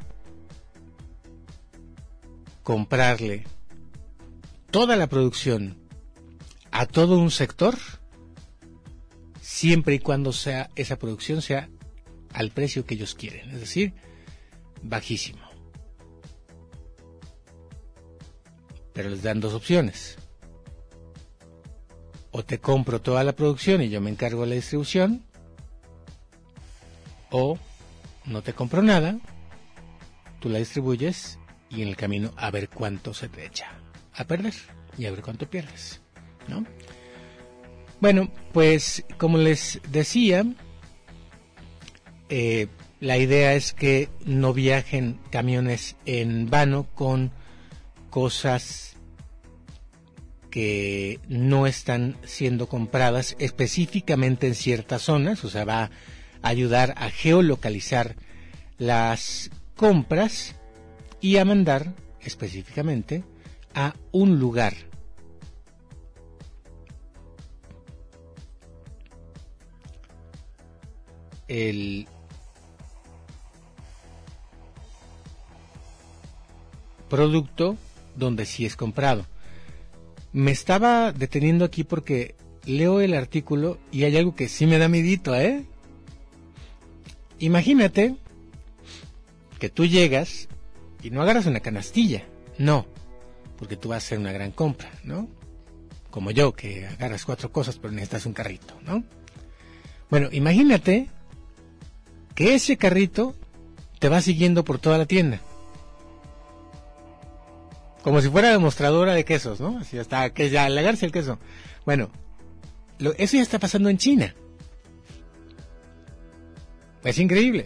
comprarle toda la producción a todo un sector, siempre y cuando sea esa producción sea al precio que ellos quieren, es decir, bajísimo. Pero les dan dos opciones: o te compro toda la producción y yo me encargo de la distribución, o no te compro nada, tú la distribuyes y en el camino a ver cuánto se te echa a perder y a ver cuánto pierdes, ¿no? Bueno, pues como les decía, eh, la idea es que no viajen camiones en vano con cosas que no están siendo compradas específicamente en ciertas zonas, o sea, va a ayudar a geolocalizar las compras y a mandar específicamente a un lugar. El producto donde sí es comprado. Me estaba deteniendo aquí porque leo el artículo y hay algo que sí me da midito, ¿eh? Imagínate que tú llegas y no agarras una canastilla, no, porque tú vas a hacer una gran compra, ¿no? Como yo, que agarras cuatro cosas pero necesitas un carrito, ¿no? Bueno, imagínate que ese carrito te va siguiendo por toda la tienda. Como si fuera demostradora de quesos, ¿no? Así hasta que ya le agarres el queso. Bueno, lo, eso ya está pasando en China. Es increíble.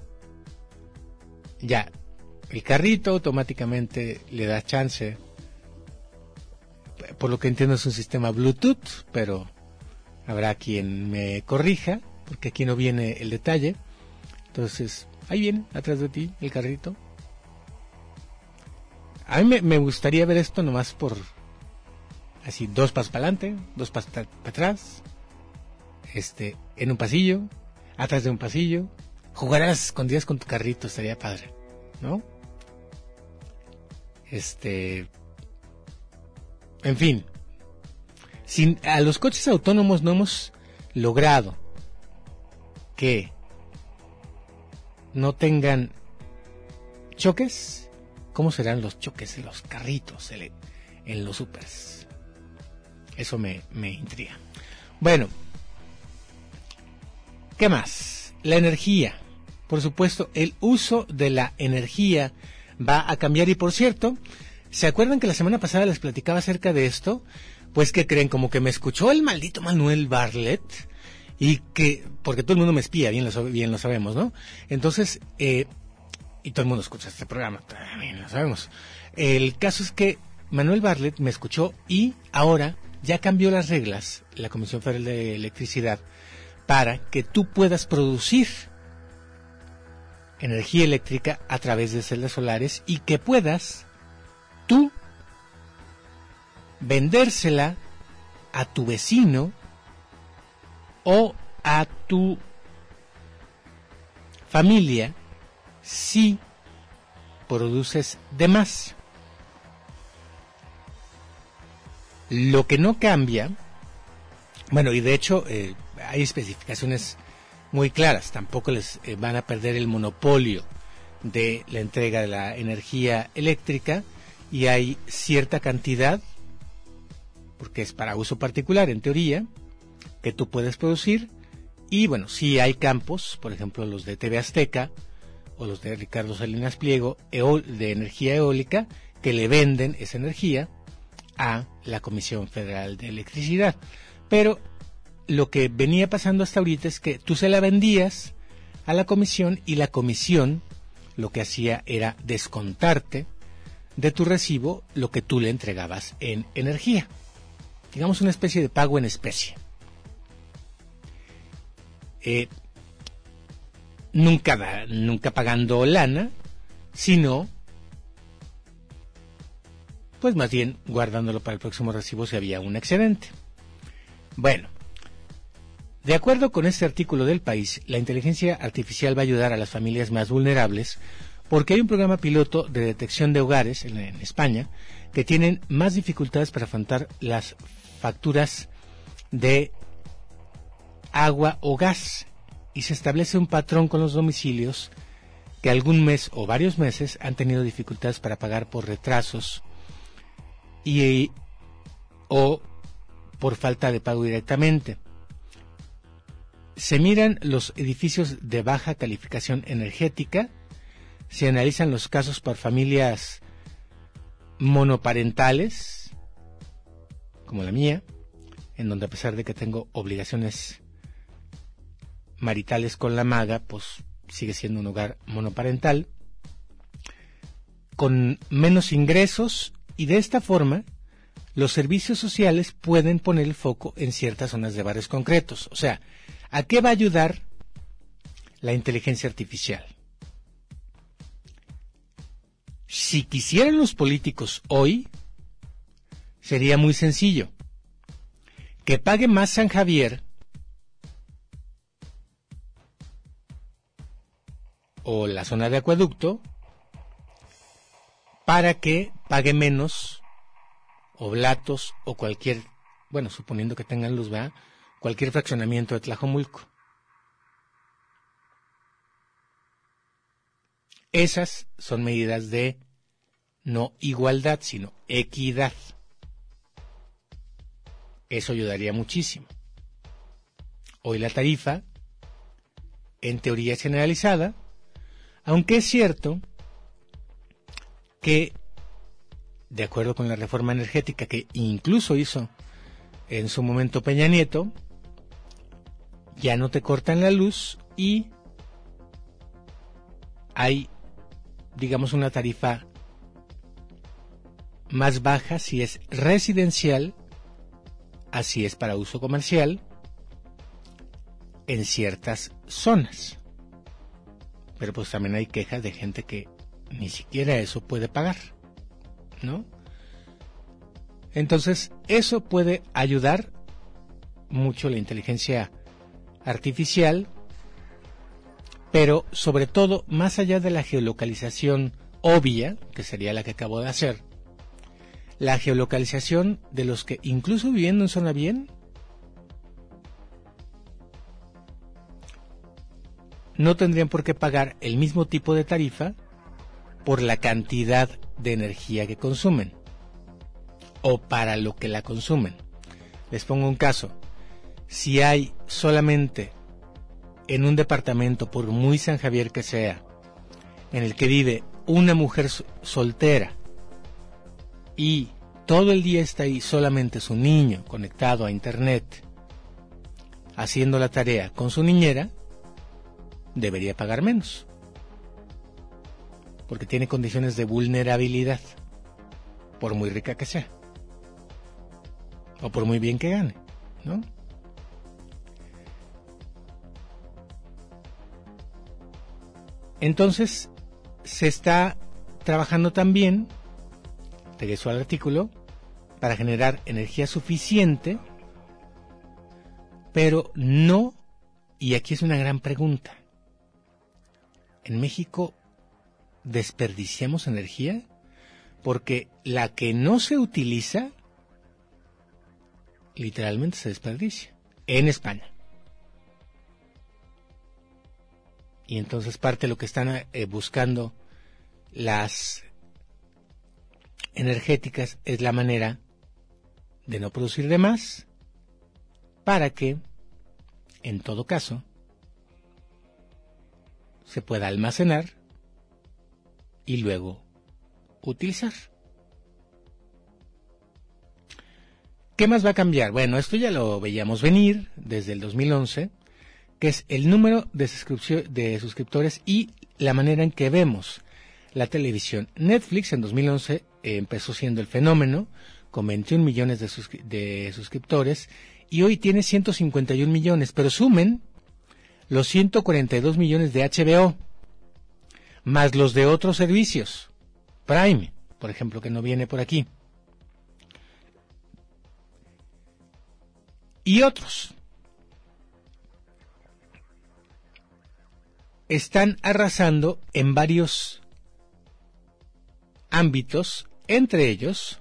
Ya, el carrito automáticamente le da chance. Por lo que entiendo es un sistema Bluetooth, pero habrá quien me corrija, porque aquí no viene el detalle. Entonces, ahí viene, atrás de ti, el carrito. A mí me, me gustaría ver esto nomás por así, dos pasos para adelante, dos pasos para atrás, este, en un pasillo, atrás de un pasillo. Jugar a las escondidas con tu carrito estaría padre, ¿no? Este, en fin, sin, a los coches autónomos no hemos logrado que no tengan choques. ¿Cómo serán los choques de los carritos en los supers? Eso me, me intriga. Bueno, ¿qué más? La energía. Por supuesto, el uso de la energía va a cambiar. Y por cierto, ¿se acuerdan que la semana pasada les platicaba acerca de esto? Pues que creen, como que me escuchó el maldito Manuel Bartlett, y que, porque todo el mundo me espía, bien lo, bien lo sabemos, ¿no? Entonces, eh, y todo el mundo escucha este programa, también lo sabemos. El caso es que Manuel Bartlett me escuchó y ahora ya cambió las reglas, la Comisión Federal de Electricidad, para que tú puedas producir energía eléctrica a través de celdas solares y que puedas tú vendérsela a tu vecino o a tu familia si produces de más. Lo que no cambia, bueno, y de hecho eh, hay especificaciones muy claras, tampoco les eh, van a perder el monopolio de la entrega de la energía eléctrica, y hay cierta cantidad, porque es para uso particular en teoría, que tú puedes producir. Y bueno, sí hay campos, por ejemplo los de T V Azteca o los de Ricardo Salinas Pliego, eol, de energía eólica, que le venden esa energía a la Comisión Federal de Electricidad. Pero lo que venía pasando hasta ahorita es que tú se la vendías a la comisión y la comisión lo que hacía era descontarte de tu recibo lo que tú le entregabas en energía. Digamos una especie de pago en especie. Eh, nunca, nunca pagando lana, sino pues más bien guardándolo para el próximo recibo si había un excedente. Bueno, de acuerdo con este artículo del País, la inteligencia artificial va a ayudar a las familias más vulnerables porque hay un programa piloto de detección de hogares en, en España que tienen más dificultades para afrontar las facturas de agua o gas, y se establece un patrón con los domicilios que algún mes o varios meses han tenido dificultades para pagar por retrasos y o por falta de pago directamente. Se miran los edificios de baja calificación energética, se analizan los casos por familias monoparentales, como la mía, en donde a pesar de que tengo obligaciones maritales con la maga, pues sigue siendo un hogar monoparental, con menos ingresos, y de esta forma los servicios sociales pueden poner el foco en ciertas zonas de barrios concretos. O sea, ¿a qué va a ayudar la inteligencia artificial? Si quisieran los políticos hoy, sería muy sencillo. Que pague más San Javier o la zona de Acueducto para que pague menos oblatos o cualquier, bueno, suponiendo que tengan luz, ¿verdad? Cualquier fraccionamiento de Tlajomulco. Esas son medidas de no igualdad, sino equidad. Eso ayudaría muchísimo. Hoy la tarifa, en teoría, es generalizada, aunque es cierto que, de acuerdo con la reforma energética que incluso hizo en su momento Peña Nieto, ya no te cortan la luz y hay, digamos, una tarifa más baja si es residencial, así es para uso comercial, en ciertas zonas. Pero pues también hay quejas de gente que ni siquiera eso puede pagar, ¿no? Entonces, eso puede ayudar mucho la inteligencia artificial, pero sobre todo, más allá de la geolocalización obvia, que sería la que acabo de hacer, la geolocalización de los que, incluso viviendo en zona bien, no tendrían por qué pagar el mismo tipo de tarifa por la cantidad de energía que consumen o para lo que la consumen. Les pongo un caso. Si hay solamente en un departamento, por muy San Javier que sea, en el que vive una mujer soltera y todo el día está ahí solamente su niño conectado a internet haciendo la tarea con su niñera, debería pagar menos, porque tiene condiciones de vulnerabilidad, por muy rica que sea, o por muy bien que gane, ¿no? Entonces, se está trabajando también, regreso al artículo, para generar energía suficiente, pero no, y aquí es una gran pregunta, ¿en México desperdiciamos energía? Porque la que no se utiliza, literalmente se desperdicia, en España. Y entonces parte de lo que están eh, buscando las energéticas es la manera de no producir de más, para que, en todo caso, se pueda almacenar y luego utilizar. ¿Qué más va a cambiar? Bueno, esto ya lo veíamos venir desde el dos mil once, que es el número de, de suscriptores y la manera en que vemos la televisión. Netflix en dos mil once eh, empezó siendo el fenómeno, con veintiún millones de, suscri- de suscriptores, y hoy tiene ciento cincuenta y un millones, pero sumen los ciento cuarenta y dos millones de H B O, más los de otros servicios, Prime, por ejemplo, que no viene por aquí, y otros. Están arrasando en varios ámbitos, entre ellos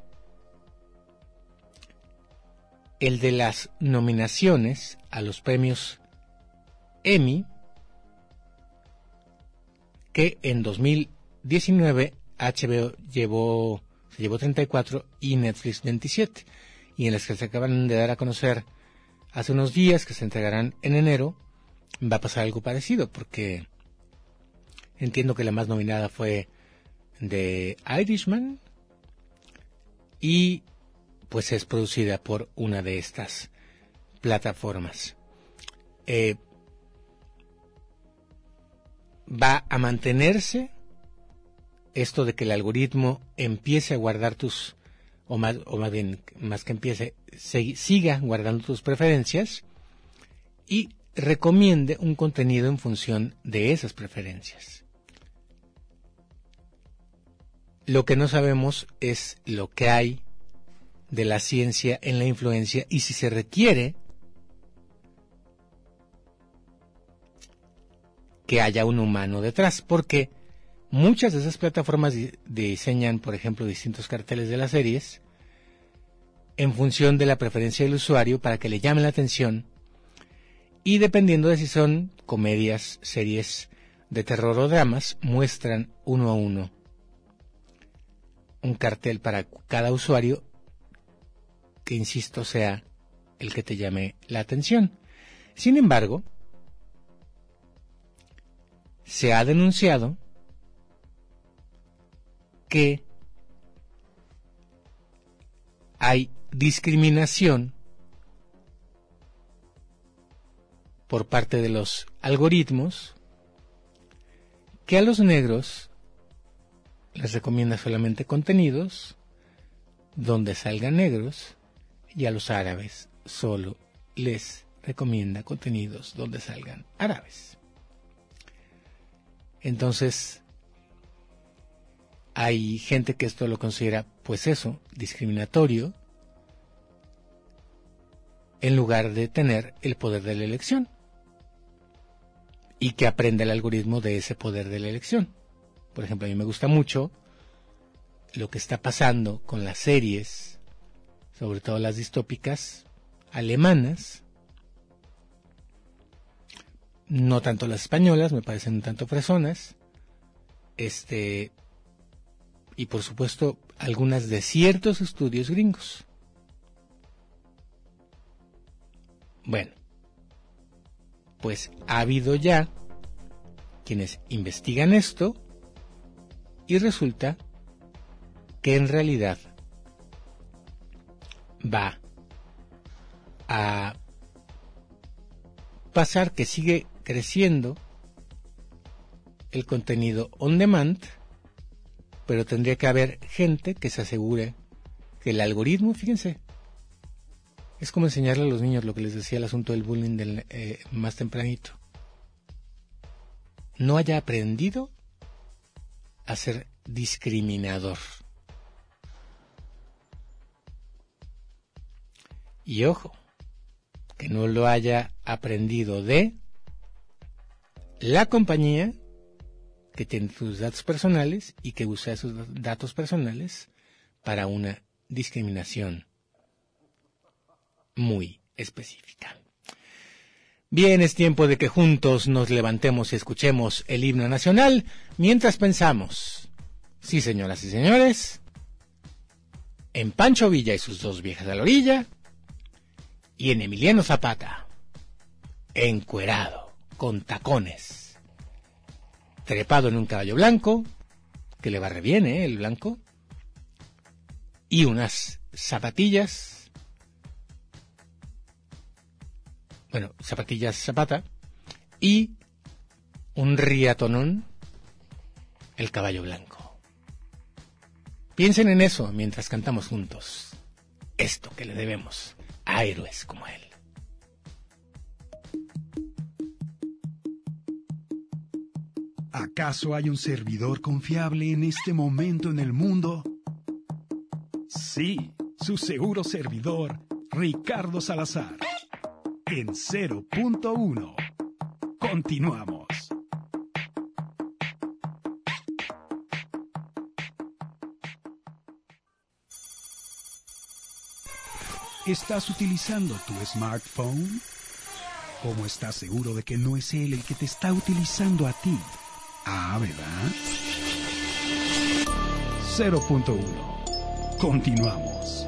el de las nominaciones a los premios Emmy, que en dos mil diecinueve H B O llevó, se llevó treinta y cuatro y Netflix veintisiete, y en las que se acaban de dar a conocer hace unos días, que se entregarán en enero, va a pasar algo parecido, porque entiendo que la más nominada fue The Irishman, y pues es producida por una de estas plataformas. Eh, va a mantenerse esto de que el algoritmo empiece a guardar tus, o más, o más bien, más que empiece, se, siga guardando tus preferencias y recomiende un contenido en función de esas preferencias. Lo que no sabemos es lo que hay de la ciencia en la influencia y si se requiere que haya un humano detrás, porque muchas de esas plataformas di- diseñan, por ejemplo, distintos carteles de las series en función de la preferencia del usuario para que le llame la atención, y dependiendo de si son comedias, series de terror o dramas, muestran uno a uno un cartel para cada usuario que, insisto, sea el que te llame la atención. Sin embargo, se ha denunciado que hay discriminación por parte de los algoritmos, que a los negros les recomienda solamente contenidos donde salgan negros, y a los árabes solo les recomienda contenidos donde salgan árabes. Entonces, hay gente que esto lo considera, pues eso, discriminatorio, en lugar de tener el poder de la elección, y que aprenda el algoritmo de ese poder de la elección. Por ejemplo, a mí me gusta mucho lo que está pasando con las series, sobre todo las distópicas alemanas, no tanto las españolas, me parecen un tanto fresonas, este, y por supuesto algunas de ciertos estudios gringos. Bueno, pues ha habido ya quienes investigan esto, y resulta que en realidad va a pasar que sigue creciendo el contenido on demand, pero tendría que haber gente que se asegure que el algoritmo, fíjense, es como enseñarle a los niños lo que les decía el asunto del bullying del, eh, más tempranito, no haya aprendido a ser discriminador. Y ojo, que no lo haya aprendido de la compañía que tiene sus datos personales y que usa esos datos personales para una discriminación muy específica. Bien, es tiempo de que juntos nos levantemos y escuchemos el himno nacional mientras pensamos, sí señoras y señores, en Pancho Villa y sus dos viejas a la orilla, y en Emiliano Zapata, encuerado, con tacones, trepado en un caballo blanco, que le va re bien, ¿eh? El blanco, y unas zapatillas, bueno, zapatillas Zapata, y un riatonón, el caballo blanco. Piensen en eso mientras cantamos juntos esto que le debemos a héroes como él. ¿Acaso hay un servidor confiable en este momento en el mundo? Sí, su seguro servidor, Ricardo Salazar. En cero punto uno. Continuamos. ¿Estás utilizando tu smartphone? ¿Cómo estás seguro de que no es él el que te está utilizando a ti? Ah, ¿verdad? cero punto uno. Continuamos.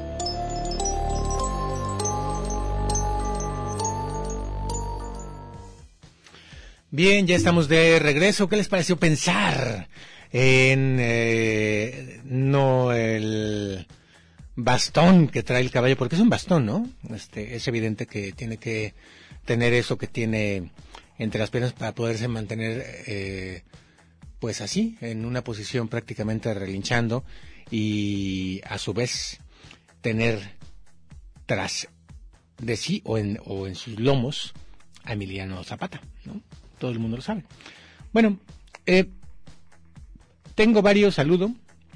Bien, ya estamos de regreso. ¿Qué les pareció pensar en eh, no el bastón que trae el caballo? Porque es un bastón, ¿no? Este, es evidente que tiene que tener eso que tiene entre las piernas para poderse mantener eh, pues así, en una posición prácticamente relinchando, y a su vez tener tras de sí o en, o en sus lomos a Emiliano Zapata, ¿no? Todo el mundo lo sabe. Bueno, eh, tengo varios saludos.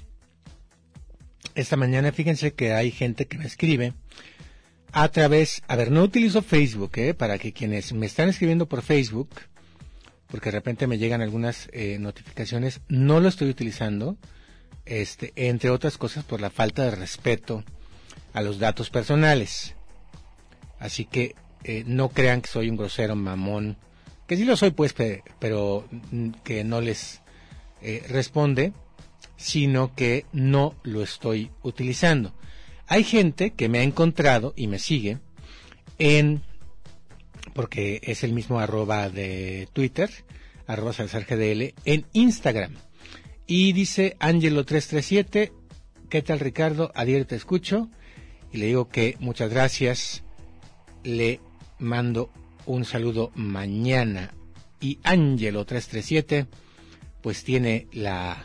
Esta mañana, fíjense que hay gente que me escribe a través, a ver, no utilizo Facebook, ¿eh? Para que quienes me están escribiendo por Facebook porque de repente me llegan algunas eh, notificaciones, no lo estoy utilizando, este, entre otras cosas por la falta de respeto a los datos personales. Así que eh, no crean que soy un grosero mamón, que sí lo soy pues, pe- pero mm, que no les eh, responde, sino que no lo estoy utilizando. Hay gente que me ha encontrado y me sigue en, porque es el mismo arroba de Twitter, arroba Salazar G D L, en Instagram. Y dice Angelo tres tres siete, ¿qué tal Ricardo? Ayer te escucho. Y le digo que muchas gracias, le mando un saludo mañana. Y Angelo tres tres siete, pues tiene la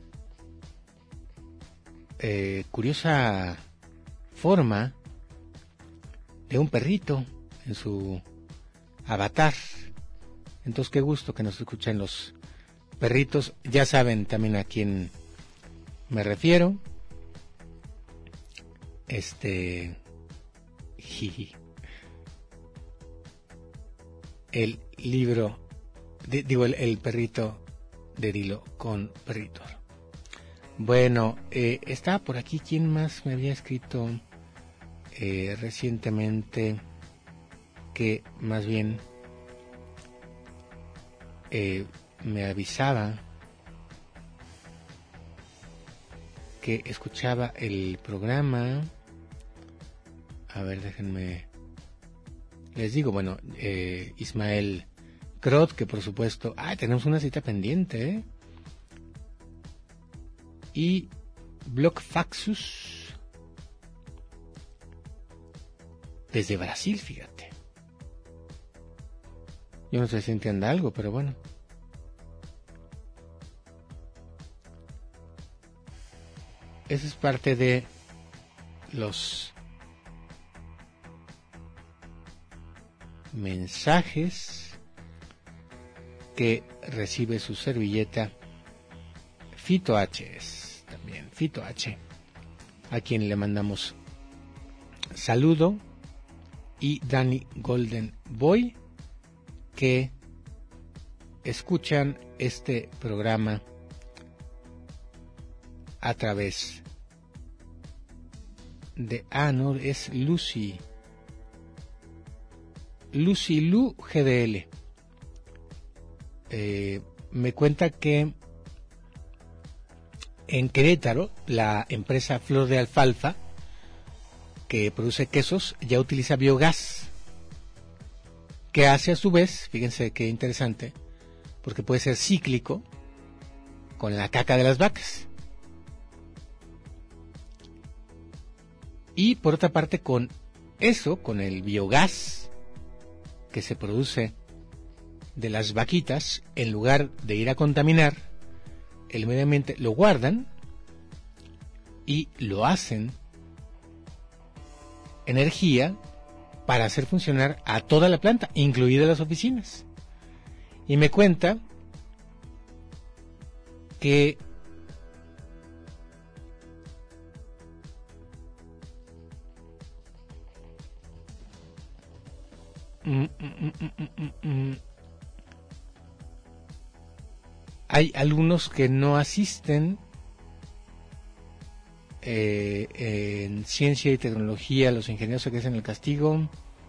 eh, curiosa forma de un perrito en su avatar. Entonces qué gusto que nos escuchen los perritos. Ya saben también a quién me refiero. Este jiji. El libro de, digo el, el perrito de Dilo con perrito. Bueno, eh, estaba por aquí. ¿Quién más me había escrito eh, recientemente? Que más bien eh, me avisaba que escuchaba el programa. A ver, déjenme les digo, bueno, eh, Ismael Crot, que por supuesto, ah, tenemos una cita pendiente, ¿eh? Y Blockfaxus desde Brasil, fíjate. Yo no sé si entienda algo, pero bueno. Esa es parte de los mensajes que recibe su servilleta Fito H. Es también Fito H, a quien le mandamos saludo, y Danny Golden Boy, que escuchan este programa a través de, ah no, es Lucy Lucy Lu G D L. Eh, me cuenta que en Querétaro la empresa Flor de Alfalfa, que produce quesos, ya utiliza biogás, que hace a su vez, fíjense qué interesante, porque puede ser cíclico con la caca de las vacas. Y por otra parte, con eso, con el biogás que se produce de las vaquitas, en lugar de ir a contaminar el medio ambiente, lo guardan y lo hacen energía para hacer funcionar a toda la planta, incluidas las oficinas. Y me cuenta que mm, mm, mm, mm, mm, mm. hay alumnos que no asisten eh, en ciencia y tecnología, los ingenieros se quedan en el castigo,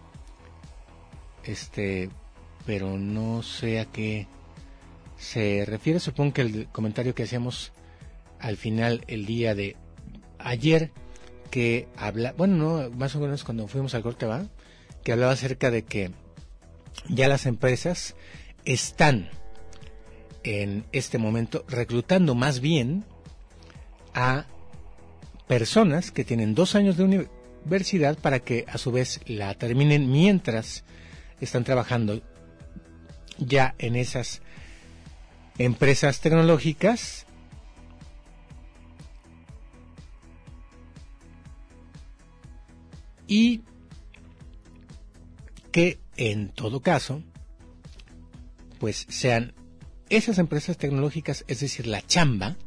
este, pero no sé a qué se refiere. Supongo que el comentario que hacíamos al final el día de ayer, que habla, bueno, no, más o menos cuando fuimos al corte, va, que hablaba acerca de que ya las empresas están en este momento reclutando más bien a personas que tienen dos años de universidad para que a su vez la terminen mientras están trabajando ya en esas empresas tecnológicas. Y que en todo caso pues sean esas empresas tecnológicas, es decir, la chamba,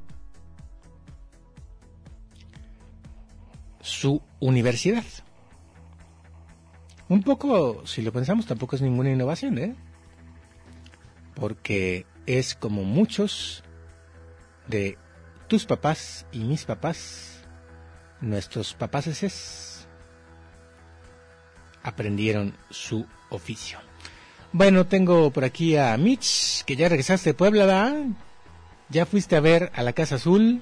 su universidad. Un poco, si lo pensamos, tampoco es ninguna innovación, ¿eh? porque es como muchos de tus papás y mis papás, nuestros papases aprendieron su oficio. Bueno, tengo por aquí a Mitch, que ya regresaste de Puebla, ¿verdad? Ya fuiste a ver a la Casa Azul,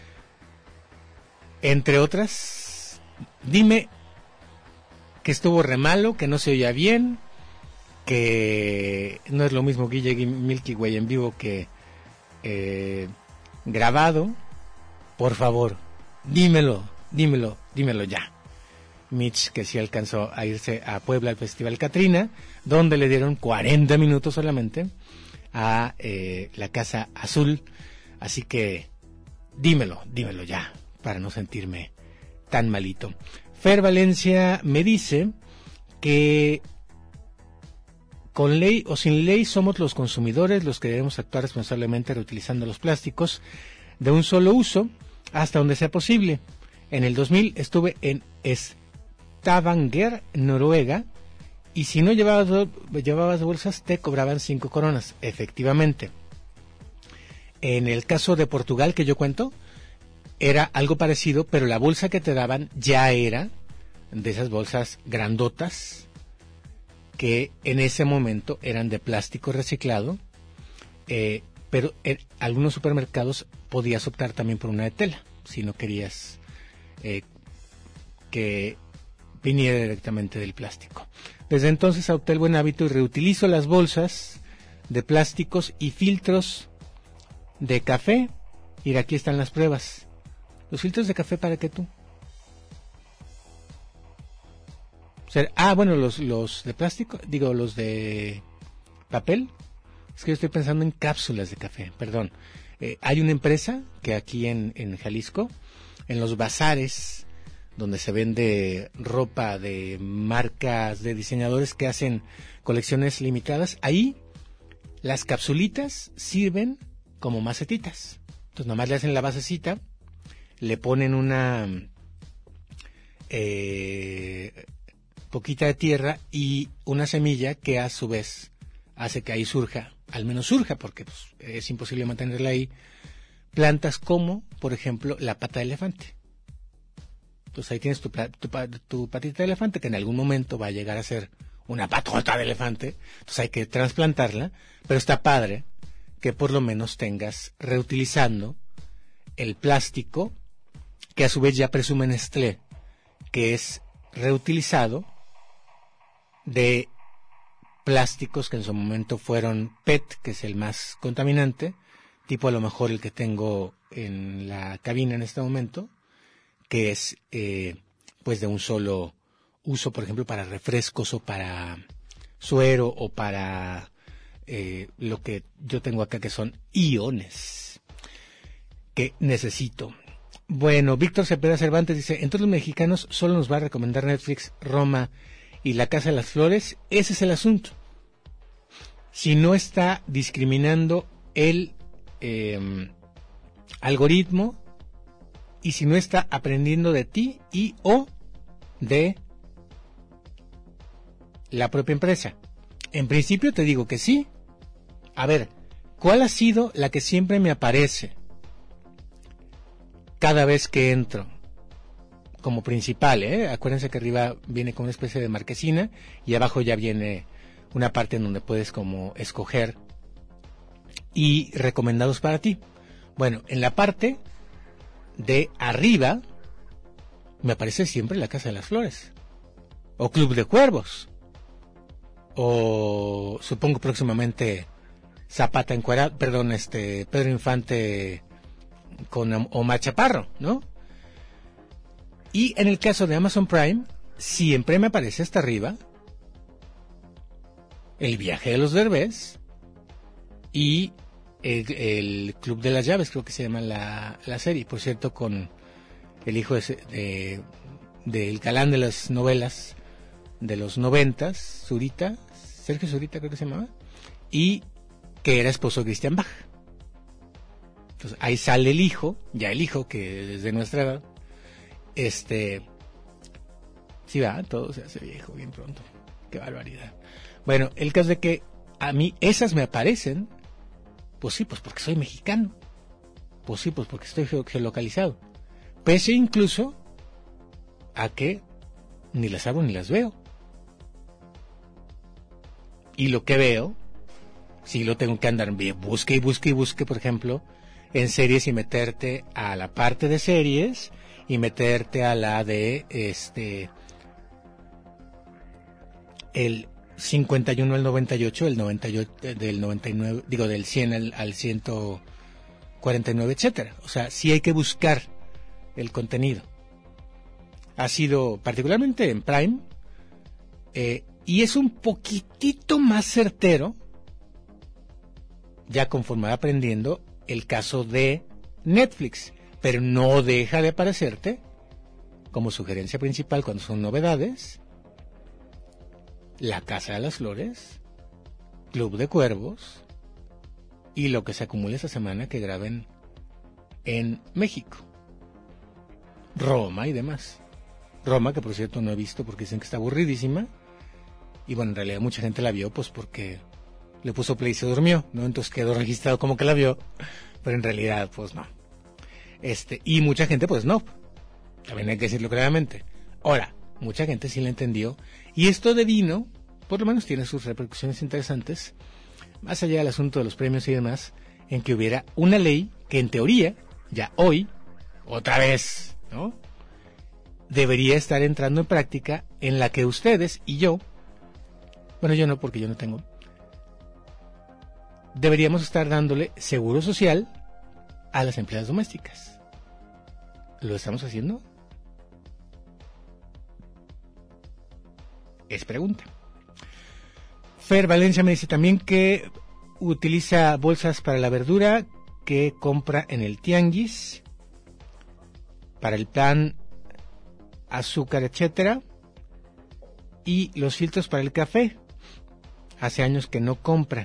entre otras. Dime que estuvo re malo, que no se oía bien, que no es lo mismo Guille Milky Way en vivo que eh, grabado. Por favor, dímelo, dímelo, dímelo ya. Mitch, que sí alcanzó a irse a Puebla al Festival Catrina, donde le dieron cuarenta minutos solamente a eh, la Casa Azul. Así que dímelo, dímelo ya, para no sentirme tan malito. Fer Valencia me dice que con ley o sin ley somos los consumidores los que debemos actuar responsablemente reutilizando los plásticos de un solo uso hasta donde sea posible. En el dos mil estuve en Stavanger, Noruega, y si no llevabas, llevabas bolsas te cobraban cinco coronas, efectivamente. En el caso de Portugal que yo cuento, era algo parecido, pero la bolsa que te daban ya era de esas bolsas grandotas, que en ese momento eran de plástico reciclado, eh, pero en algunos supermercados podías optar también por una de tela, si no querías eh, que viniera directamente del plástico. Desde entonces adopté el buen hábito y reutilizo las bolsas de plásticos y filtros de café. Y aquí están las pruebas. ¿Los filtros de café para qué tú? O sea, ah, bueno, los, los de plástico, digo, los de papel. Es que yo estoy pensando en cápsulas de café, perdón. Eh, hay una empresa que aquí en, en Jalisco, en los bazares, donde se vende ropa de marcas, de diseñadores que hacen colecciones limitadas, ahí las capsulitas sirven como macetitas. Entonces nomás le hacen la basecita, le ponen una eh, poquita de tierra y una semilla que a su vez hace que ahí surja, al menos surja, porque pues, es imposible mantenerla ahí, plantas como, por ejemplo, la pata de elefante. Entonces ahí tienes tu, tu, tu patita de elefante, que en algún momento va a llegar a ser una patota de elefante. Entonces hay que trasplantarla, pero está padre que por lo menos tengas reutilizando el plástico, que a su vez ya presume Nestlé, que es reutilizado de plásticos que en su momento fueron P E T, que es el más contaminante, tipo a lo mejor el que tengo en la cabina en este momento, que es eh, pues de un solo uso, por ejemplo, para refrescos o para suero o para eh, lo que yo tengo acá, que son iones que necesito. Bueno, Víctor Cepeda Cervantes dice, entonces los mexicanos solo nos va a recomendar Netflix, Roma y La Casa de las Flores. Ese es el asunto. Si no está discriminando el eh, algoritmo, y si no está aprendiendo de ti y o de la propia empresa. En principio te digo que sí. A ver, ¿cuál ha sido la que siempre me aparece cada vez que entro? Como principal, ¿eh? Acuérdense que arriba viene con una especie de marquesina y abajo ya viene una parte en donde puedes como escoger y recomendados para ti. Bueno, en la parte de arriba me aparece siempre La Casa de las Flores o Club de Cuervos o supongo próximamente Zapata encuadrado, perdón, este Pedro Infante con Omar Chaparro, ¿no? Y en el caso de Amazon Prime siempre me aparece hasta arriba El Viaje de los Derbez y El, el Club de las Llaves, creo que se llama la, la serie, por cierto, con el hijo de, de, del galán de las novelas de los noventas, Zurita, Sergio Zurita creo que se llamaba, y que era esposo de Christian Bach. Entonces ahí sale el hijo, ya el hijo que desde nuestra edad, este, sí va, todo se hace viejo bien pronto, qué barbaridad. Bueno, el caso de que a mí esas me aparecen, pues sí, pues porque soy mexicano. Pues sí, pues porque estoy geolocalizado. Pese incluso a que ni las abro ni las veo. Y lo que veo, sí lo tengo que andar, busque y busque y busque, por ejemplo, en series y meterte a la parte de series y meterte a la de este el cincuenta y uno al noventa y ocho, el noventa y ocho del noventa y nueve, digo del cien al, al ciento cuarenta y nueve, etcétera. O sea, sí hay que buscar el contenido. Ha sido particularmente en Prime, eh, y es un poquitito más certero, ya conforme va aprendiendo, el caso de Netflix, pero no deja de aparecerte como sugerencia principal cuando son novedades: La Casa de las Flores, Club de Cuervos y lo que se acumula esta semana que graben en México, Roma y demás. Roma, que por cierto no he visto porque dicen que está aburridísima, y bueno, en realidad mucha gente la vio pues porque le puso play y se durmió, ¿no? Entonces quedó registrado como que la vio, pero en realidad pues no. Este, y mucha gente pues no, también hay que decirlo claramente. Ahora, mucha gente sí la entendió, y esto devino, por lo menos tiene sus repercusiones interesantes, más allá del asunto de los premios y demás, en que hubiera una ley que en teoría, ya hoy, otra vez, ¿no?, debería estar entrando en práctica, en la que ustedes y yo, bueno, yo no porque yo no tengo, deberíamos estar dándole seguro social a las empleadas domésticas. ¿Lo estamos haciendo? Es pregunta. Fer Valencia me dice también que utiliza bolsas para la verdura que compra en el tianguis, para el pan, azúcar, etcétera, y los filtros para el café. Hace años que no compra.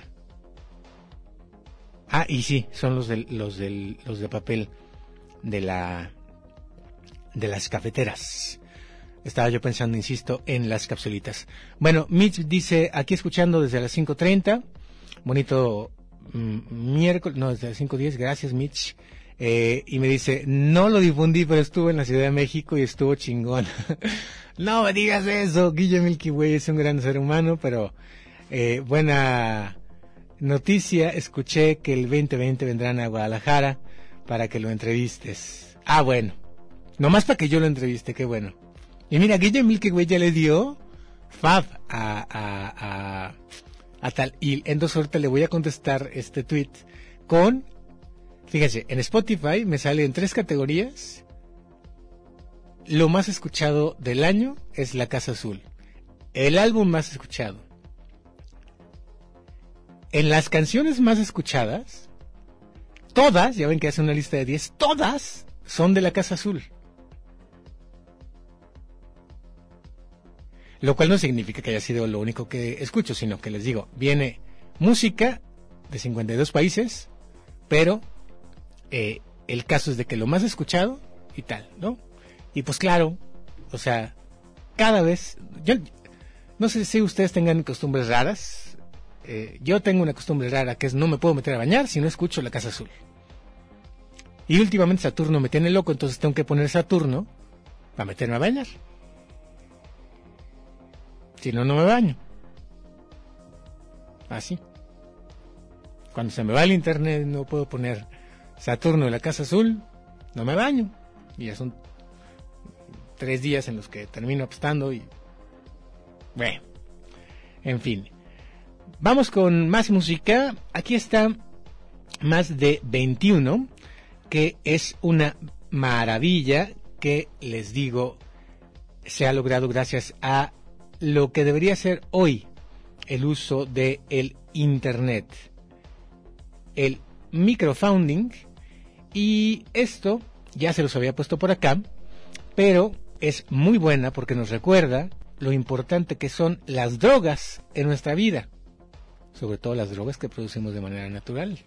Ah, y sí, son los de los del los de papel de la de las cafeteras. Estaba yo pensando, insisto, en las capsulitas. Bueno, Mitch dice, aquí escuchando desde las cinco treinta, bonito mm, miércoles, no, desde las cinco diez, gracias Mitch. Eh, y me dice, no lo difundí, pero estuve en la Ciudad de México y estuvo chingón. No me digas eso, Guille Milky Way es un gran ser humano, pero eh, buena noticia, escuché que el veinte veinte vendrán a Guadalajara para que lo entrevistes. Ah, bueno, nomás para que yo lo entreviste, qué bueno. Y mira, Guille Milky Way ya le dio fab a, a, a, a tal, y entonces ahorita le voy a contestar este tweet con... Fíjense, en Spotify me sale en tres categorías. Lo más escuchado del año es La Casa Azul. El álbum más escuchado. En las canciones más escuchadas, todas, ya ven que hace una lista de diez, todas son de La Casa Azul. Lo cual no significa que haya sido lo único que escucho, sino que les digo, viene música de cincuenta y dos países, pero... Eh, el caso es de que lo más escuchado y tal, ¿no? Y pues claro, o sea, cada vez, yo no sé si ustedes tengan costumbres raras, eh, yo tengo una costumbre rara que es no me puedo meter a bañar si no escucho La Casa Azul. Y últimamente Saturno me tiene loco, entonces tengo que poner Saturno para meterme a bañar. Si no, no me baño. Así. Cuando se me va el internet no puedo poner Saturno de La Casa Azul, no me baño. Y ya son tres días en los que termino apestando y... Bueno, en fin. Vamos con más música. Aquí está Más de veintiuno, que es una maravilla que, les digo, se ha logrado gracias a lo que debería ser hoy el uso de el Internet. El microfounding. Y esto ya se los había puesto por acá, pero es muy buena porque nos recuerda lo importante que son las drogas en nuestra vida, sobre todo las drogas que producimos de manera natural.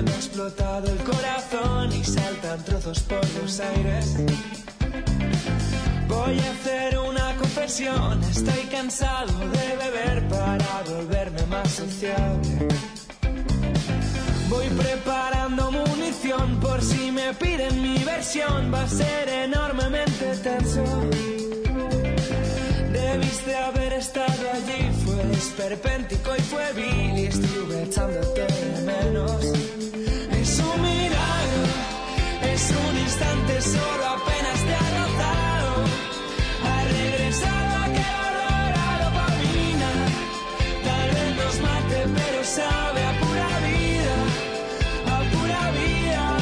me ha explotado el corazón y saltan trozos por los aires. Voy a hacer una confesión, estoy cansado de beber para volverme más sociable. Voy preparando munición por si me piden mi versión, va a ser enormemente tenso. Debiste haber estado allí, fue esperpéntico y fue vil y estuve echándote de menos. Es un milagro, es un instante solo, apenas te ha rozado. Ha regresado aquel olor a dopamina, tal vez nos mate pero sabe a pura vida, a pura vida.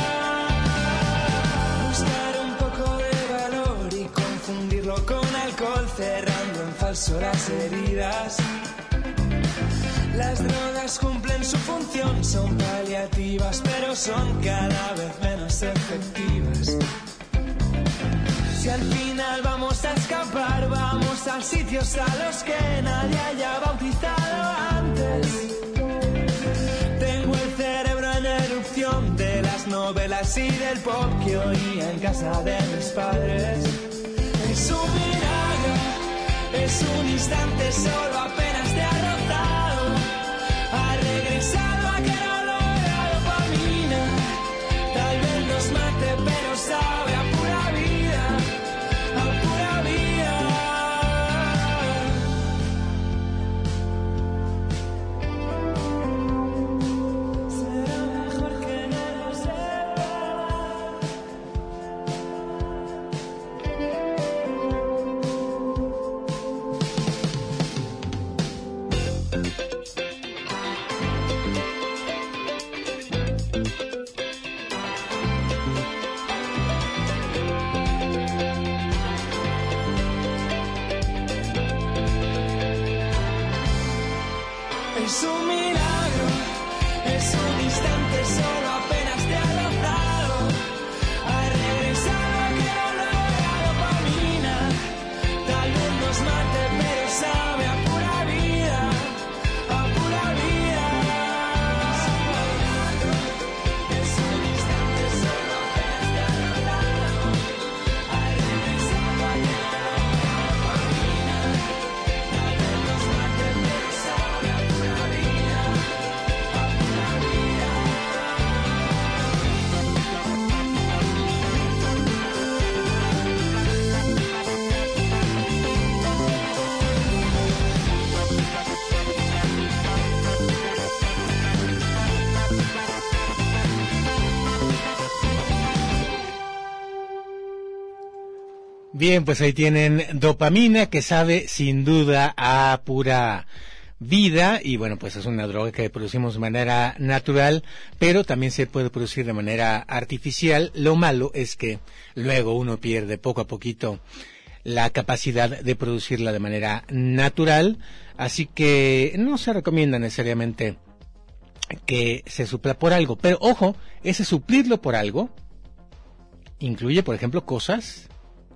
Buscar un poco de valor y confundirlo con alcohol, cerrando en falso las heridas. Las drogas cumplen su función, son paliativas, pero son cada vez menos efectivas. Si al final vamos a escapar, vamos a sitios a los que nadie haya bautizado antes. Tengo el cerebro en erupción de las novelas y del pop que oía en casa de mis padres. Es un milagro, es un instante solo, apenas te ha rozado. Ha regresado aquel olor a dopamina, tal vez nos mate pero sabe a pura vida, a pura vida. Será mejor que no lo sepa. Es un milagro, es un instante solo, apenas te ha rozado. Ha regresado aquel olor a dopamina, tal vez nos mate pero sabe a pura vida, a pura vida. Es un instante solo, apenas te ha rozado. Ha regresado aquel olor a dopamina, tal vez nos mate pero sabe a pura vida, a pura vida. Bien, pues ahí tienen Dopamina, que sabe sin duda a pura vida, y bueno, pues es una droga que producimos de manera natural, pero también se puede producir de manera artificial. Lo malo es que luego uno pierde poco a poquito la capacidad de producirla de manera natural, así que no se recomienda necesariamente que se supla por algo, pero ojo, ese suplirlo por algo incluye, por ejemplo, cosas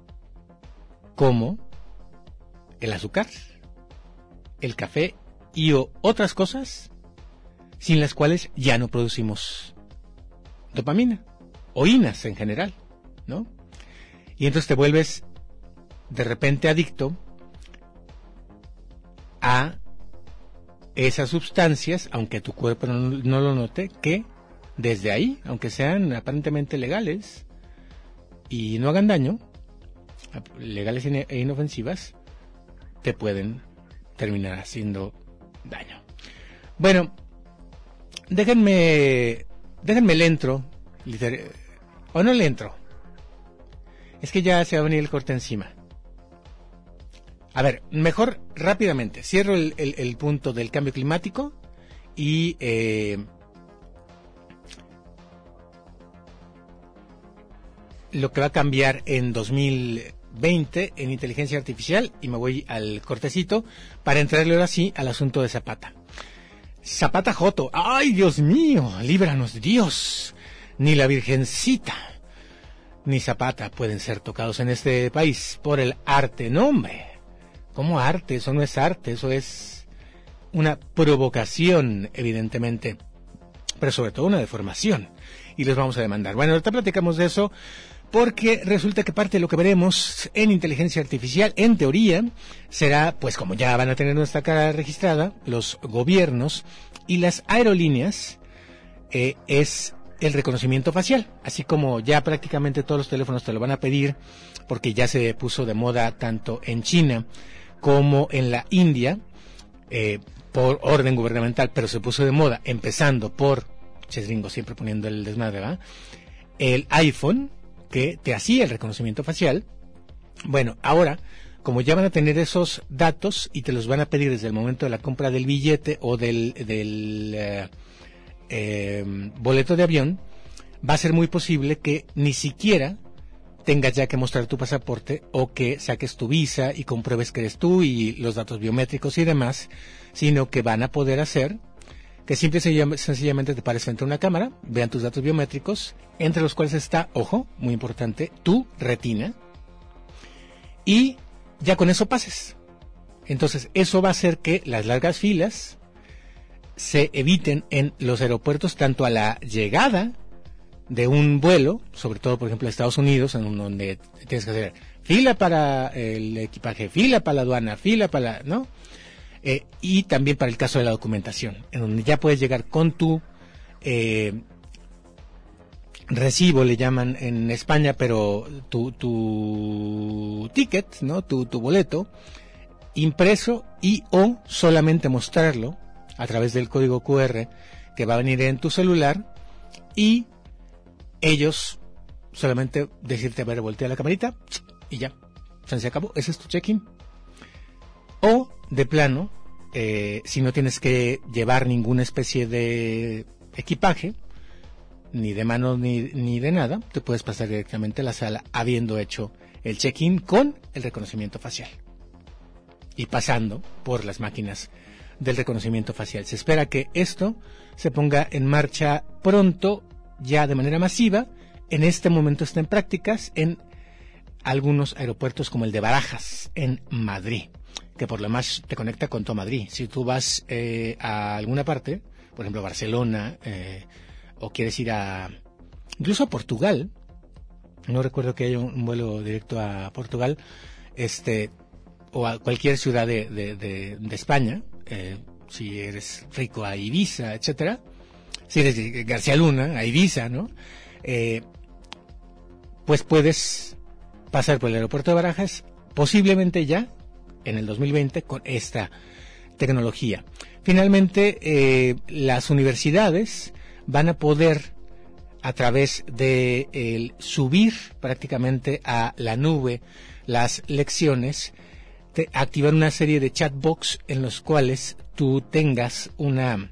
como el azúcar, el café y o otras cosas sin las cuales ya no producimos dopamina o inas en general, ¿no? Y entonces te vuelves de repente adicto a esas sustancias, aunque tu cuerpo no, no lo note, que desde ahí, aunque sean aparentemente legales y no hagan daño, legales e inofensivas, te pueden terminar haciendo daño. Bueno, déjenme déjenme le entro liter- o no le entro, es que ya se va a venir el corte encima. A ver, mejor rápidamente cierro el, el, el punto del cambio climático y eh, lo que va a cambiar en dos mil veinte en inteligencia artificial, y me voy al cortecito para entrarle ahora sí al asunto de Zapata. Zapata Joto, ay Dios mío, líbranos Dios, ni la Virgencita ni Zapata pueden ser tocados en este país por el arte. No, hombre, ¿cómo arte? Eso no es arte, eso es una provocación, evidentemente. pero sobre todo una deformación, y los vamos a demandar. Bueno, ahorita platicamos de eso, porque resulta que parte de lo que veremos en inteligencia artificial, en teoría, será, pues como ya van a tener nuestra cara registrada, los gobiernos y las aerolíneas, eh, es el reconocimiento facial, así como ya prácticamente todos los teléfonos te lo van a pedir, porque ya se puso de moda tanto en China como en la India, eh, por orden gubernamental, pero se puso de moda, empezando por, Chesringo siempre poniendo el desmadre, ¿va? El iPhone, que te hacía el reconocimiento facial. Bueno, ahora, como ya van a tener esos datos y te los van a pedir desde el momento de la compra del billete o del, del eh, eh, boleto de avión, va a ser muy posible que ni siquiera tengas ya que mostrar tu pasaporte o que saques tu visa y compruebes que eres tú y los datos biométricos y demás, sino que van a poder hacer que simple y sencillamente te pares frente a una cámara, vean tus datos biométricos, entre los cuales está, ojo, muy importante, tu retina, y ya con eso pases. Entonces, eso va a hacer que las largas filas se eviten en los aeropuertos, tanto a la llegada de un vuelo, sobre todo, por ejemplo, a Estados Unidos, en donde tienes que hacer fila para el equipaje, fila para la aduana, fila para la, ¿no? Eh, y también para el caso de la documentación, en donde ya puedes llegar con tu eh, recibo, le llaman en España, pero tu, tu ticket, ¿no? Tu, tu boleto impreso y o solamente mostrarlo a través del código cu erre que va a venir en tu celular, y ellos solamente decirte, a ver, voltea la camarita y ya, se acabó, ese es tu check-in. O de plano, eh, si no tienes que llevar ninguna especie de equipaje, ni de mano ni, ni de nada, te puedes pasar directamente a la sala habiendo hecho el check-in con el reconocimiento facial y pasando por las máquinas del reconocimiento facial. Se espera que esto se ponga en marcha pronto, ya de manera masiva. En este momento está en prácticas en algunos aeropuertos como el de Barajas, en Madrid, que por lo más te conecta con todo Madrid. Si tú vas eh, a alguna parte, por ejemplo Barcelona, eh, o quieres ir a, incluso a Portugal, no recuerdo que haya un vuelo directo a Portugal, este, o a cualquier ciudad de, de, de, de España, eh, si eres rico, a Ibiza, etcétera, si eres García Luna, a Ibiza, ¿no? Eh, pues puedes pasar por el aeropuerto de Barajas, posiblemente ya en el dos mil veinte, con esta tecnología. Finalmente, eh, las universidades van a poder, a través de el subir prácticamente a la nube las lecciones, te, activar una serie de chatbots en los cuales tú tengas una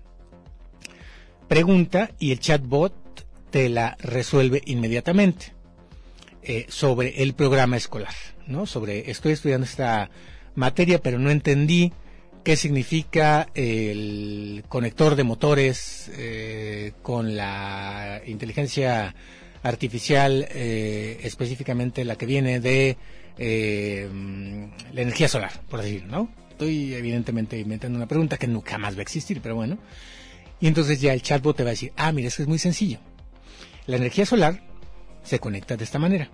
pregunta y el chatbot te la resuelve inmediatamente eh, sobre el programa escolar, ¿no? Sobre, estoy estudiando esta materia, pero no entendí qué significa el conector de motores eh, con la inteligencia artificial, eh, específicamente la que viene de eh, la energía solar, por decir, ¿no? Estoy evidentemente inventando una pregunta que nunca más va a existir, pero bueno. Y entonces ya el chatbot te va a decir, ah, mira, es que es muy sencillo. La energía solar se conecta de esta manera.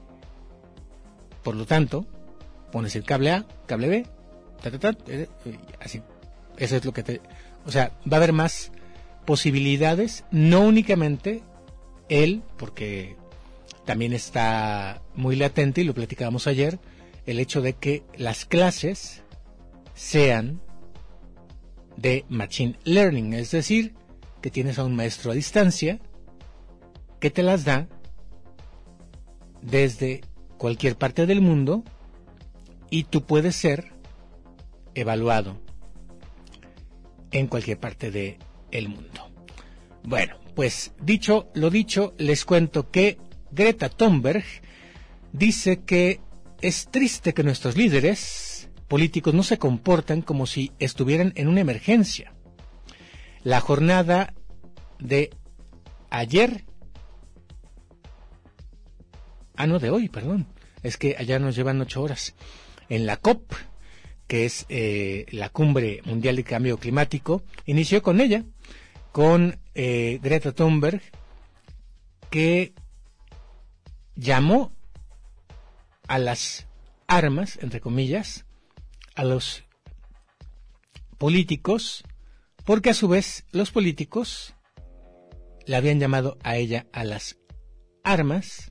Por lo tanto, pones el cable A, cable B, ta, ta, ta, eh, eh, así. Eso es lo que te... O sea, va a haber más posibilidades, no únicamente él, porque también está muy latente, y lo platicábamos ayer, el hecho de que las clases sean de Machine Learning, es decir, que tienes a un maestro a distancia que te las da desde cualquier parte del mundo y tú puedes ser evaluado en cualquier parte del mundo. Bueno, pues dicho lo dicho, les cuento que Greta Thunberg dice que es triste que nuestros líderes políticos no se comportan como si estuvieran en una emergencia. La jornada de ayer, ah no, de hoy, perdón, es que allá nos llevan ocho horas, en la COP, que es eh, la Cumbre Mundial de Cambio Climático, inició con ella, con eh, Greta Thunberg, que llamó a las armas, entre comillas, a los políticos, porque a su vez los políticos la habían llamado a ella a las armas,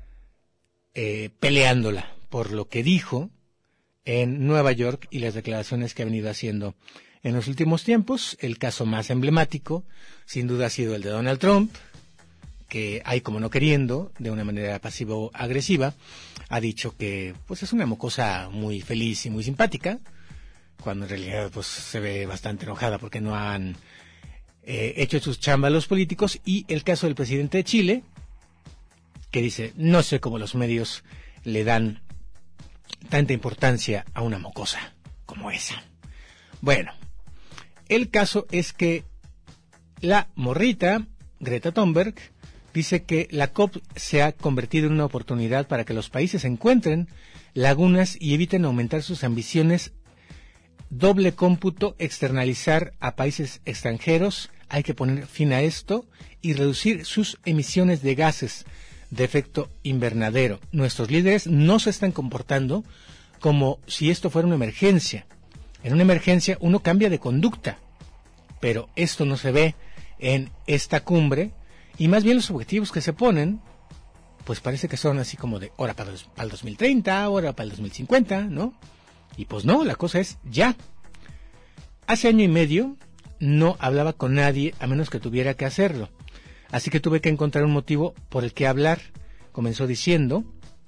eh, peleándola por lo que dijo en Nueva York y las declaraciones que ha venido haciendo en los últimos tiempos. El caso más emblemático, sin duda, ha sido el de Donald Trump, que hay como no queriendo, de una manera pasivo-agresiva, ha dicho que pues es una mocosa muy feliz y muy simpática, cuando en realidad pues se ve bastante enojada porque no han eh, hecho sus chambas los políticos. Y el caso del presidente de Chile, que dice, no sé cómo los medios le dan tanta importancia a una mocosa como esa. Bueno, el caso es que la morrita, Greta Thunberg, dice que la COP se ha convertido en una oportunidad para que los países encuentren lagunas y eviten aumentar sus ambiciones. Doble cómputo, externalizar a países extranjeros, hay que poner fin a esto y reducir sus emisiones de gases de efecto invernadero. Nuestros líderes no se están comportando como si esto fuera una emergencia. En una emergencia uno cambia de conducta, pero esto no se ve en esta cumbre, y más bien los objetivos que se ponen, pues parece que son así como de hora para, para el dos mil treinta, hora para el dos mil cincuenta, ¿no? Y pues no, la cosa es ya. Hace año y medio no hablaba con nadie a menos que tuviera que hacerlo. Así que tuve que encontrar un motivo por el que hablar, comenzó diciendo,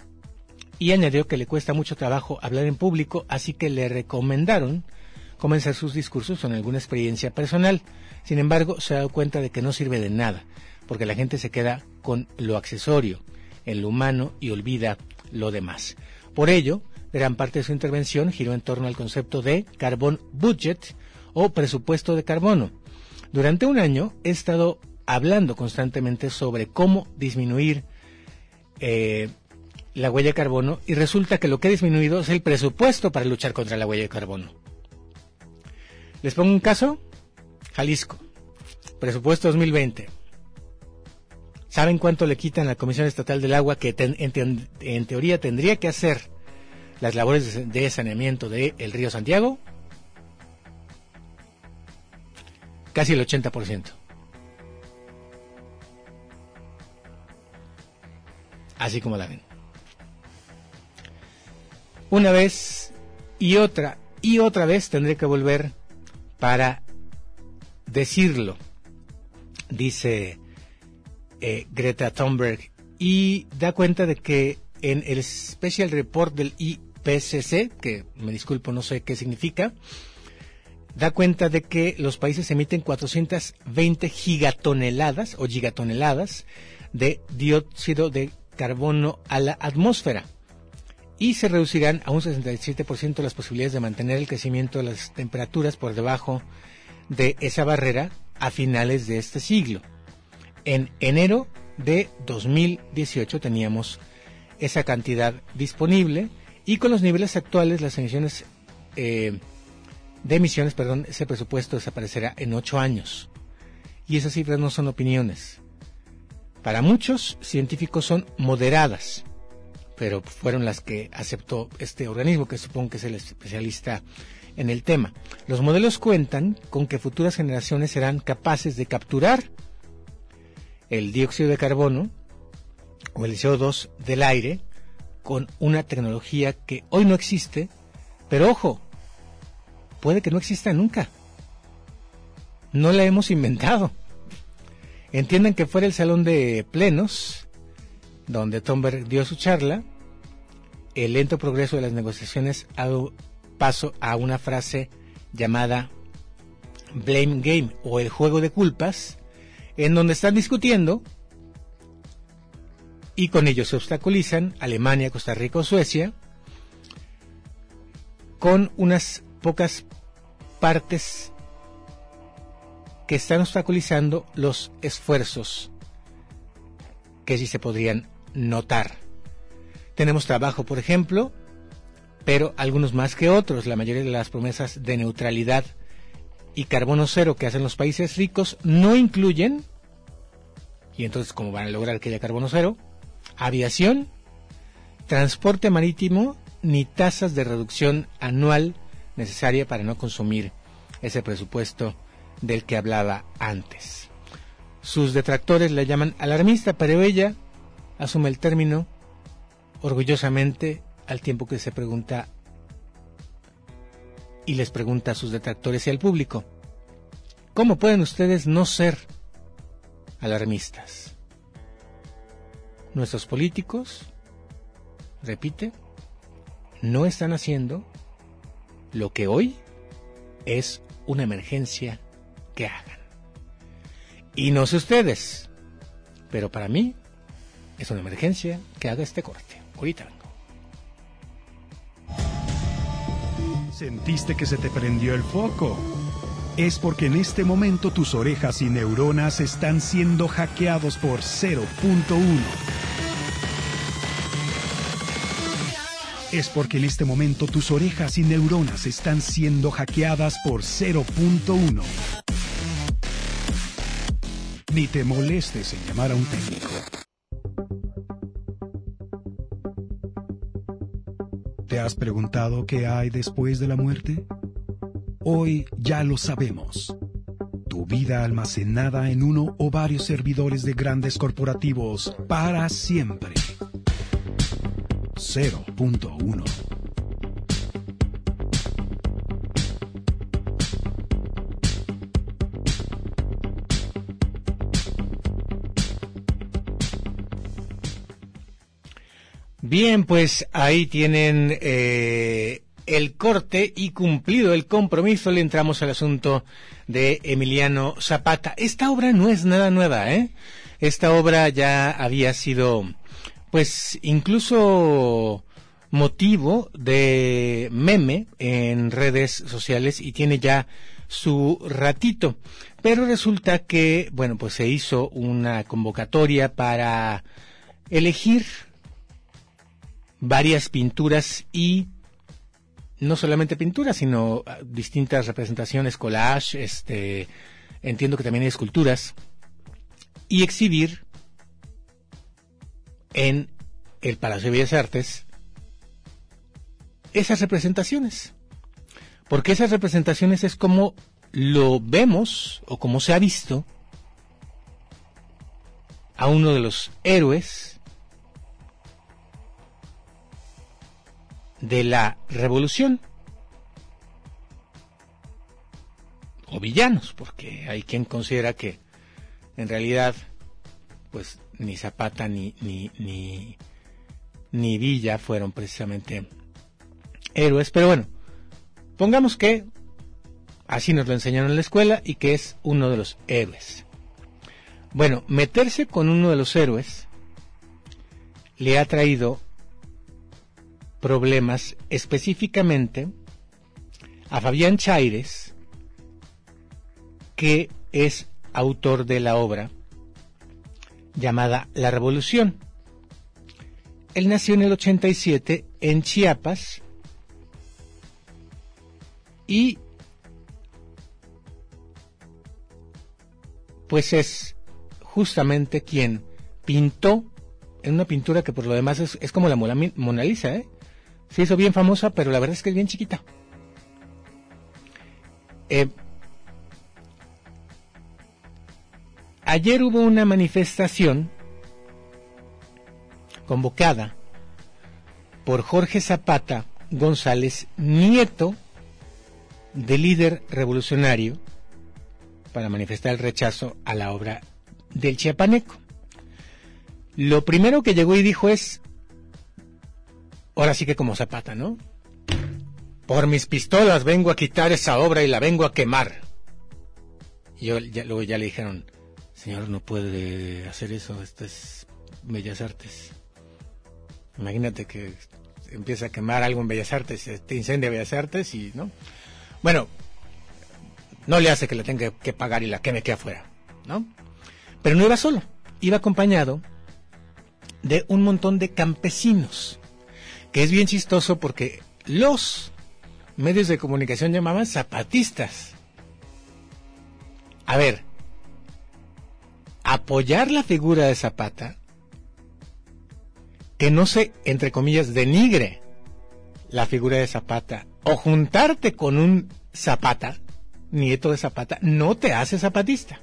y añadió que le cuesta mucho trabajo hablar en público, así que le recomendaron comenzar sus discursos con alguna experiencia personal. Sin embargo, se ha dado cuenta de que no sirve de nada, porque la gente se queda con lo accesorio, en lo humano, y olvida lo demás. Por ello, gran parte de su intervención giró en torno al concepto de carbon budget o presupuesto de carbono. Durante un año he estado hablando constantemente sobre cómo disminuir eh, la huella de carbono, y resulta que lo que ha disminuido es el presupuesto para luchar contra la huella de carbono. Les pongo un caso: Jalisco, presupuesto dos mil veinte. ¿Saben cuánto le quitan a la Comisión Estatal del Agua, que ten, en, te, en teoría tendría que hacer las labores de, de saneamiento del río Santiago? Casi el ochenta por ciento. Así como la ven. Una vez y otra y otra vez tendré que volver para decirlo, dice eh, Greta Thunberg, y da cuenta de que en el Special Report del I P C C, que me disculpo, no sé qué significa, da cuenta de que los países emiten cuatrocientas veinte gigatoneladas o gigatoneladas de dióxido de carbono a la atmósfera, y se reducirán a un sesenta y siete por ciento las posibilidades de mantener el crecimiento de las temperaturas por debajo de esa barrera a finales de este siglo. En enero de dos mil dieciocho teníamos esa cantidad disponible, y con los niveles actuales las emisiones eh, de emisiones, perdón, ese presupuesto desaparecerá en ocho años. Y esas cifras no son opiniones. Para muchos científicos son moderadas, pero fueron las que aceptó este organismo, que supongo que es el especialista en el tema. Los modelos cuentan con que futuras generaciones serán capaces de capturar el dióxido de carbono o el C O dos del aire con una tecnología que hoy no existe, pero ojo, puede que no exista nunca. No la hemos inventado. Entiendan que fuera el salón de plenos donde Thunberg dio su charla, el lento progreso de las negociaciones ha dado paso a una frase llamada blame game, o el juego de culpas, en donde están discutiendo y con ello se obstaculizan Alemania, Costa Rica o Suecia, con unas pocas partes que están obstaculizando los esfuerzos que sí se podrían notar. Tenemos trabajo, por ejemplo, pero algunos más que otros. La mayoría de las promesas de neutralidad y carbono cero que hacen los países ricos no incluyen, y entonces ¿cómo van a lograr que haya carbono cero? Aviación, transporte marítimo, ni tasas de reducción anual necesaria para no consumir ese presupuesto del que hablaba antes. Sus detractores la llaman alarmista, pero ella asume el término orgullosamente, al tiempo que se pregunta y les pregunta a sus detractores y al público: ¿cómo pueden ustedes no ser alarmistas? Nuestros políticos, repite, no están haciendo lo que hoy es una emergencia que hagan. Y no sé ustedes, pero para mí es una emergencia que haga este corte. Ahorita vengo. ¿Sentiste que se te prendió el foco? Es porque en este momento tus orejas y neuronas están siendo hackeados por cero punto uno. Es porque en este momento tus orejas y neuronas están siendo hackeadas por cero punto uno. Ni te molestes en llamar a un técnico. ¿Te has preguntado qué hay después de la muerte? Hoy ya lo sabemos. Tu vida almacenada en uno o varios servidores de grandes corporativos para siempre. cero punto uno. Bien, pues ahí tienen eh, el corte y cumplido el compromiso, le entramos al asunto de Emiliano Zapata. Esta obra no es nada nueva, ¿eh? Esta obra ya había sido, pues, incluso motivo de meme en redes sociales y tiene ya su ratito. Pero resulta que, bueno, pues se hizo una convocatoria para elegir varias pinturas y no solamente pinturas, sino distintas representaciones, collage, este, entiendo que también hay esculturas, y exhibir en el Palacio de Bellas Artes esas representaciones, porque esas representaciones es como lo vemos o como se ha visto a uno de los héroes de la revolución, o villanos, porque hay quien considera que en realidad pues ni Zapata ni ni ni ni Villa fueron precisamente héroes, pero bueno, pongamos que así nos lo enseñaron en la escuela y que es uno de los héroes. Bueno, meterse con uno de los héroes le ha traído problemas específicamente a Fabián Chaires, que es autor de la obra llamada La Revolución. Él nació en el ochenta y siete en Chiapas y pues es justamente quien pintó en una pintura que por lo demás es, es como la Mona Lisa, ¿eh? Se hizo bien famosa, pero la verdad es que es bien chiquita. Eh, ayer hubo una manifestación convocada por Jorge Zapata González, nieto del líder revolucionario, para manifestar el rechazo a la obra del chiapaneco. Lo primero que llegó y dijo es: ahora sí que como Zapata, ¿no? Por mis pistolas vengo a quitar esa obra y la vengo a quemar. Y yo, ya, luego ya le dijeron: señor, no puede hacer eso, esto es Bellas Artes. Imagínate que empieza a quemar algo en Bellas Artes, te incendia Bellas Artes y, ¿no? Bueno, no le hace que la tenga que pagar y la queme que afuera, ¿no? Pero no iba solo, iba acompañado de un montón de campesinos, que es bien chistoso porque los medios de comunicación llamaban zapatistas A ver, apoyar la figura de Zapata, que no se, entre comillas, denigre la figura de Zapata, o juntarte con un Zapata, nieto de Zapata, no te hace zapatista.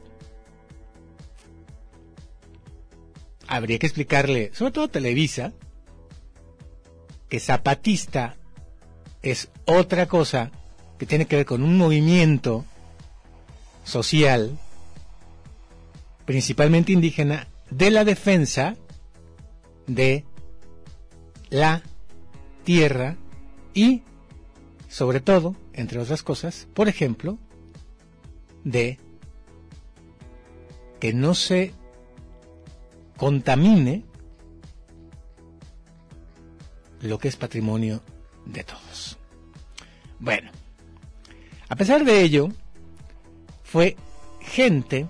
Habría que explicarle, sobre todo a Televisa, que zapatista es otra cosa que tiene que ver con un movimiento social, principalmente indígena, de la defensa de la tierra y, sobre todo, entre otras cosas, por ejemplo, de que no se contamine lo que es patrimonio de todos. Bueno, a pesar de ello, fue gente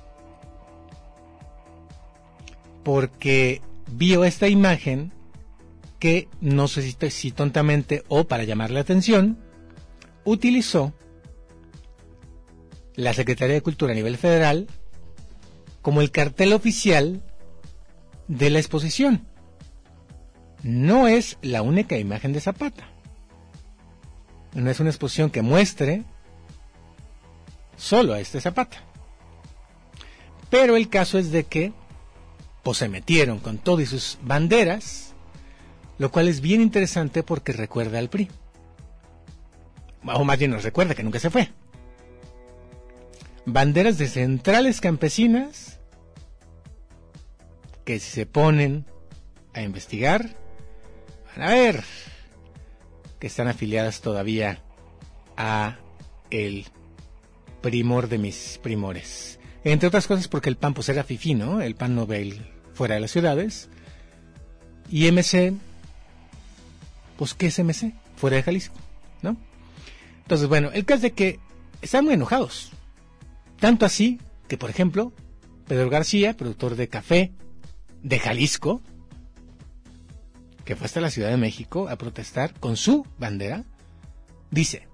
porque vio esta imagen que, no sé si, si tontamente o para llamar la atención, utilizó la Secretaría de Cultura a nivel federal como el cartel oficial de la exposición. No es la única imagen de Zapata. No es una exposición que muestre solo a este Zapata. Pero el caso es de que pues se metieron con todo y sus banderas, lo cual es bien interesante porque recuerda al P R I. O más bien nos recuerda que nunca se fue. Banderas de centrales campesinas que si se ponen a investigar van a ver que están afiliadas todavía a el primor de mis primores. Entre otras cosas porque el P A N pues era fifí, ¿no? El P A N no ve el fuera de las ciudades. Y M C, pues ¿qué es M C? Fuera de Jalisco, ¿no? Entonces, bueno, el caso es de que están muy enojados. Tanto así que, por ejemplo, Pedro García, productor de café de Jalisco, que fue hasta la Ciudad de México a protestar con su bandera, dice: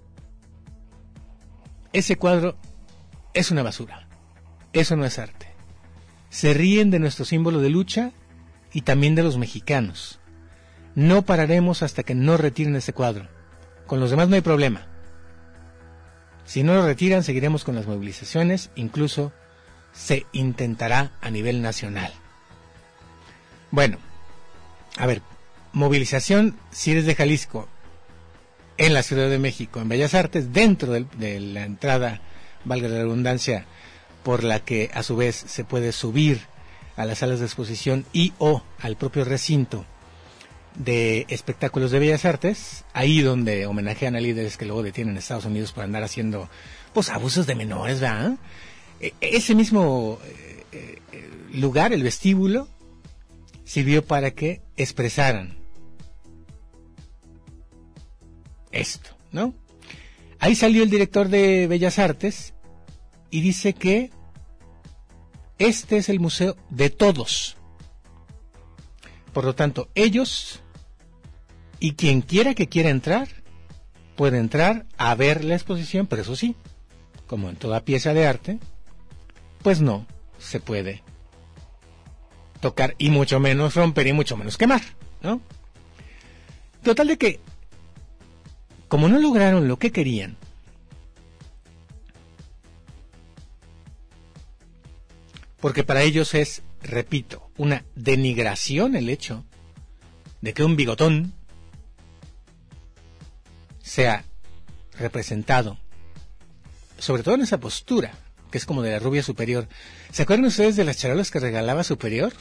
ese cuadro es una basura, eso no es arte. Se ríen de nuestro símbolo de lucha y también de los mexicanos. No pararemos hasta que no retiren ese cuadro. Con los demás no hay problema. Si no lo retiran, seguiremos con las movilizaciones, incluso se intentará a nivel nacional. Bueno, a ver, movilización si eres de Jalisco, en la Ciudad de México, en Bellas Artes, dentro de, de la entrada, valga la redundancia, por la que a su vez se puede subir a las salas de exposición y o al propio recinto de espectáculos de Bellas Artes, ahí donde homenajean a líderes que luego detienen en Estados Unidos por andar haciendo pues abusos de menores, ¿verdad? E- ese mismo eh, eh, lugar, el vestíbulo, sirvió para que expresaran esto, ¿no? Ahí salió el director de Bellas Artes y dice que este es el museo de todos. Por lo tanto, ellos y quien quiera que quiera entrar, puede entrar a ver la exposición, pero eso sí, como en toda pieza de arte, pues no se puede tocar y mucho menos romper y mucho menos quemar, ¿no? Total de que, como no lograron lo que querían, porque para ellos es, repito, una denigración el hecho de que un bigotón sea representado, sobre todo en esa postura, que es como de la rubia Superior. ¿Se acuerdan ustedes de las charolas que regalaba Superior?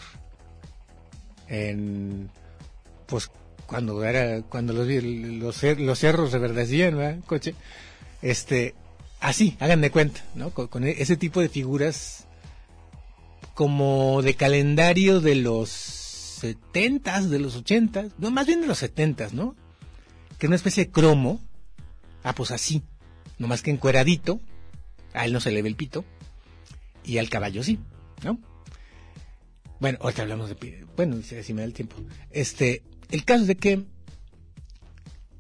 En, pues, cuando era, cuando los, los, los cerros reverdecían, ¿verdad? Coche. Este, así, hagan de cuenta, ¿no? Con, con ese tipo de figuras como de calendario de los setentas, de los ochentas, no, más bien de los setentas, ¿no? Que es una especie de cromo, ah, pues así, nomás que encueradito, a él no se le ve el pito, y al caballo sí, ¿no? Bueno, ahorita hablamos de, bueno, si me da el tiempo, este, el caso es de que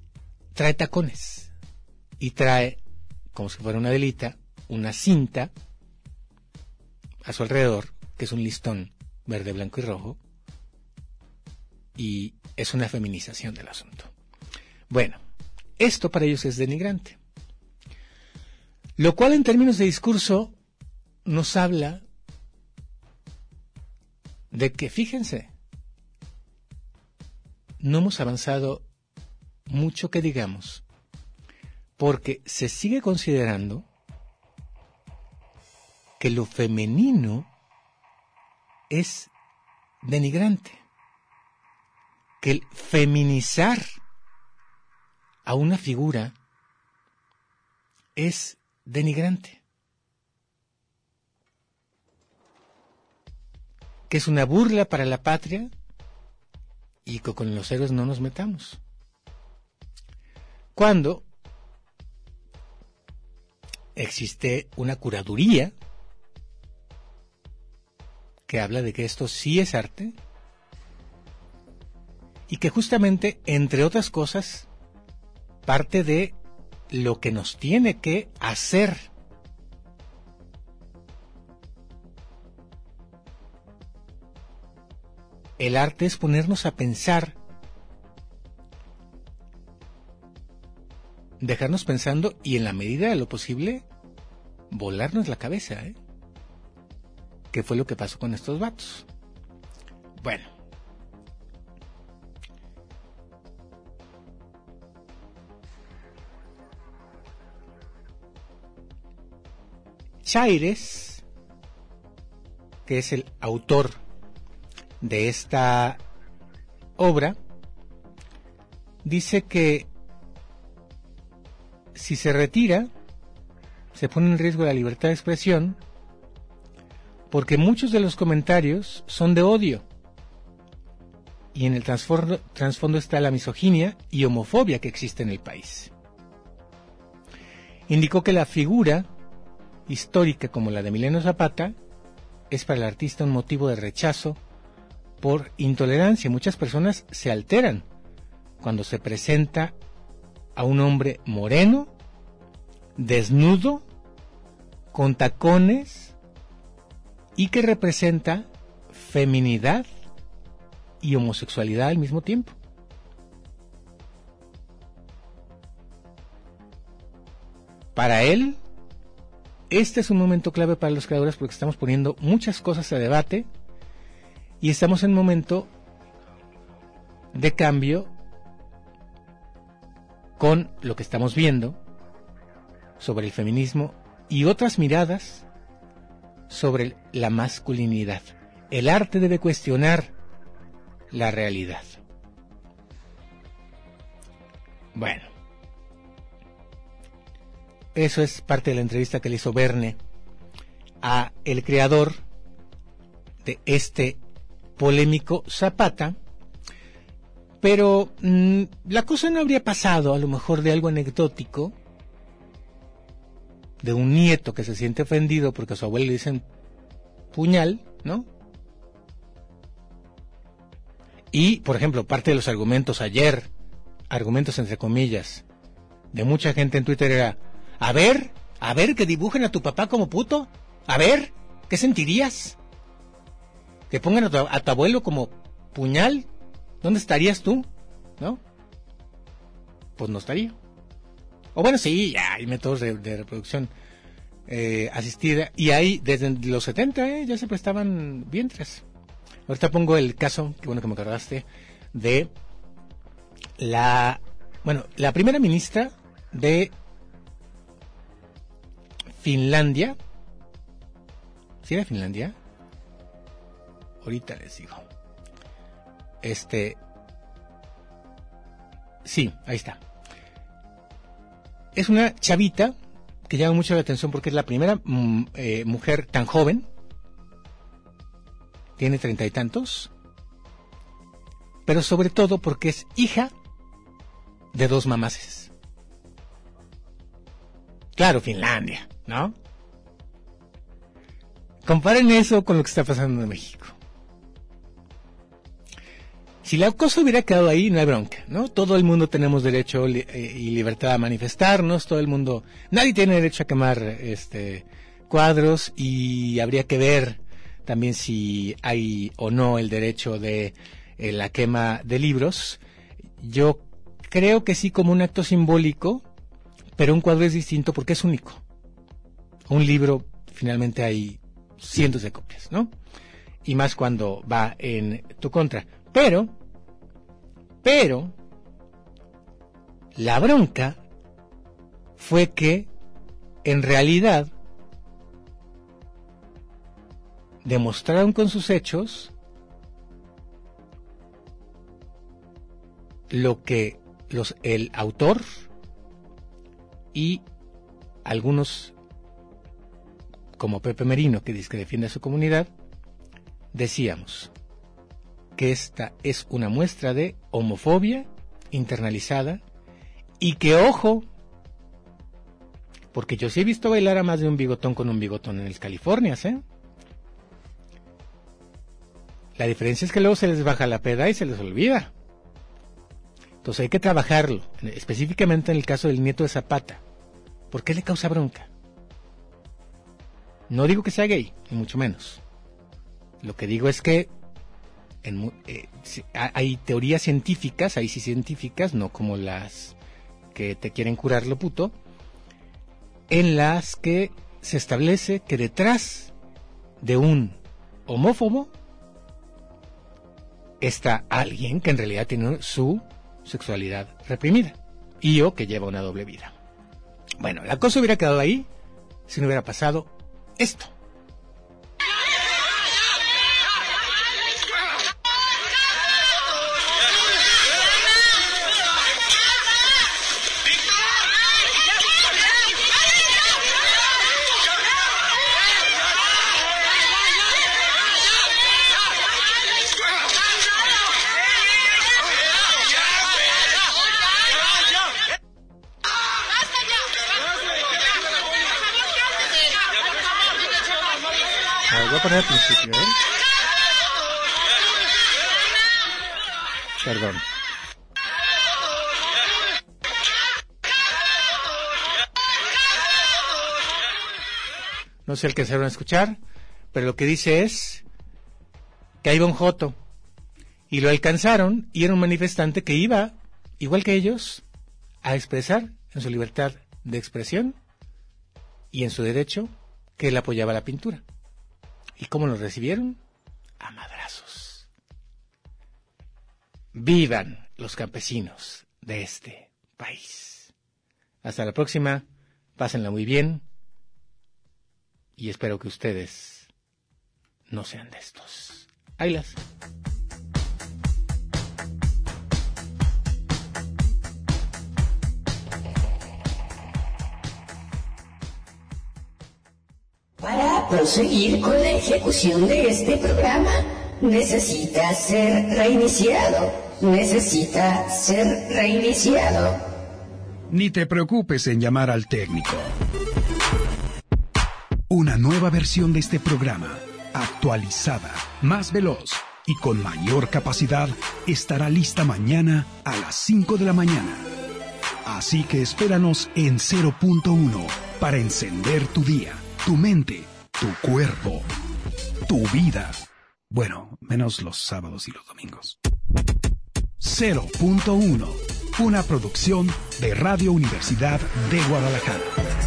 trae tacones, y trae, como si fuera una delita, una cinta a su alrededor, que es un listón verde, blanco y rojo, y es una feminización del asunto. Bueno, esto para ellos es denigrante. Lo cual en términos de discurso nos habla de que, fíjense, no hemos avanzado mucho que digamos, porque se sigue considerando que lo femenino es denigrante, que el feminizar a una figura es denigrante, que es una burla para la patria y que con los héroes no nos metamos. Cuando existe una curaduría que habla de que esto sí es arte y que justamente, entre otras cosas, parte de lo que nos tiene que hacer el arte es ponernos a pensar, dejarnos pensando y en la medida de lo posible volarnos la cabeza, ¿eh? ¿Qué fue lo que pasó con estos vatos? Bueno, Chaires, que es el autor de esta obra, dice que si se retira, se pone en riesgo la libertad de expresión, porque muchos de los comentarios son de odio, y en el trasfondo, trasfondo está la misoginia y homofobia que existe en el país. Indicó que la figura histórica como la de Emiliano Zapata es para el artista un motivo de rechazo por intolerancia. Muchas personas se alteran cuando se presenta a un hombre moreno, desnudo, con tacones y que representa feminidad y homosexualidad al mismo tiempo. Para él, este es un momento clave para los creadores porque estamos poniendo muchas cosas a debate y estamos en un momento de cambio con lo que estamos viendo sobre el feminismo y otras miradas sobre la masculinidad. El arte debe cuestionar la realidad. Bueno, eso es parte de la entrevista que le hizo Verne a el creador de este polémico Zapata, pero mmm, la cosa no habría pasado a lo mejor de algo anecdótico, de un nieto que se siente ofendido porque a su abuelo le dicen puñal, ¿no? Y, por ejemplo, parte de los argumentos ayer, argumentos entre comillas, de mucha gente en Twitter era, a ver, a ver, que dibujen a tu papá como puto, a ver, ¿qué sentirías? Que pongan a tu, a tu abuelo como puñal, ¿dónde estarías tú? ¿No? Pues no estaría. O bueno, sí, ya hay métodos de, de reproducción eh, asistida, y ahí desde los setenta eh, ya se prestaban vientres. Ahorita pongo el caso, que bueno que me acordaste, de la, bueno, la primera ministra de Finlandia. ¿Sí era Finlandia? Ahorita les digo. Este, sí, ahí está. Es una chavita que llama mucho la atención porque es la primera mm, eh, mujer tan joven. Tiene treinta y tantos. Pero sobre todo porque es hija de dos mamases. Claro, Finlandia, ¿no? Comparen eso con lo que está pasando en México. Si la cosa hubiera quedado ahí, no hay bronca, ¿no? Todo el mundo tenemos derecho li- y libertad a manifestarnos, todo el mundo, nadie tiene derecho a quemar este cuadros y habría que ver también si hay o no el derecho de eh, la quema de libros. Yo creo que sí, como un acto simbólico, pero un cuadro es distinto porque es único. Un libro, finalmente hay cientos de copias, ¿no? Y más cuando va en tu contra. Pero, pero, la bronca fue que, en realidad, demostraron con sus hechos lo que los, el autor y algunos, como Pepe Merino, que dice que defiende a su comunidad, decíamos que esta es una muestra de homofobia internalizada y que, ojo, porque yo sí he visto bailar a más de un bigotón con un bigotón en el Californias, ¿eh? La diferencia es que luego se les baja la peda y se les olvida. Entonces hay que trabajarlo, específicamente en el caso del nieto de Zapata. ¿Por qué le causa bronca? No digo que sea gay, ni mucho menos. Lo que digo es que en, eh, hay teorías científicas, ahí sí científicas, no como las que te quieren curar lo puto, en las que se establece que detrás de un homófobo está alguien que en realidad tiene su sexualidad reprimida y o que lleva una doble vida. Bueno, la cosa hubiera quedado ahí si no hubiera pasado esto. Voy a poner al principio, ¿eh? Perdón. No sé el que se van a escuchar, pero lo que dice es que ahí va un joto. Y lo alcanzaron y era un manifestante que iba, igual que ellos, a expresar en su libertad de expresión y en su derecho que él apoyaba la pintura. ¿Y cómo los recibieron? A madrazos. Vivan los campesinos de este país. Hasta la próxima, pásenla muy bien y espero que ustedes no sean de estos. Haylas. Para proseguir con la ejecución de este programa, necesita ser reiniciado. Necesita ser reiniciado. Ni te preocupes en llamar al técnico. Una nueva versión de este programa, actualizada, más veloz y con mayor capacidad, estará lista mañana a las cinco de la mañana. Así que espéranos en cero punto uno para encender tu día, tu mente, tu cuerpo, tu vida. Bueno, menos los sábados y los domingos. cero punto uno, una producción de Radio Universidad de Guadalajara.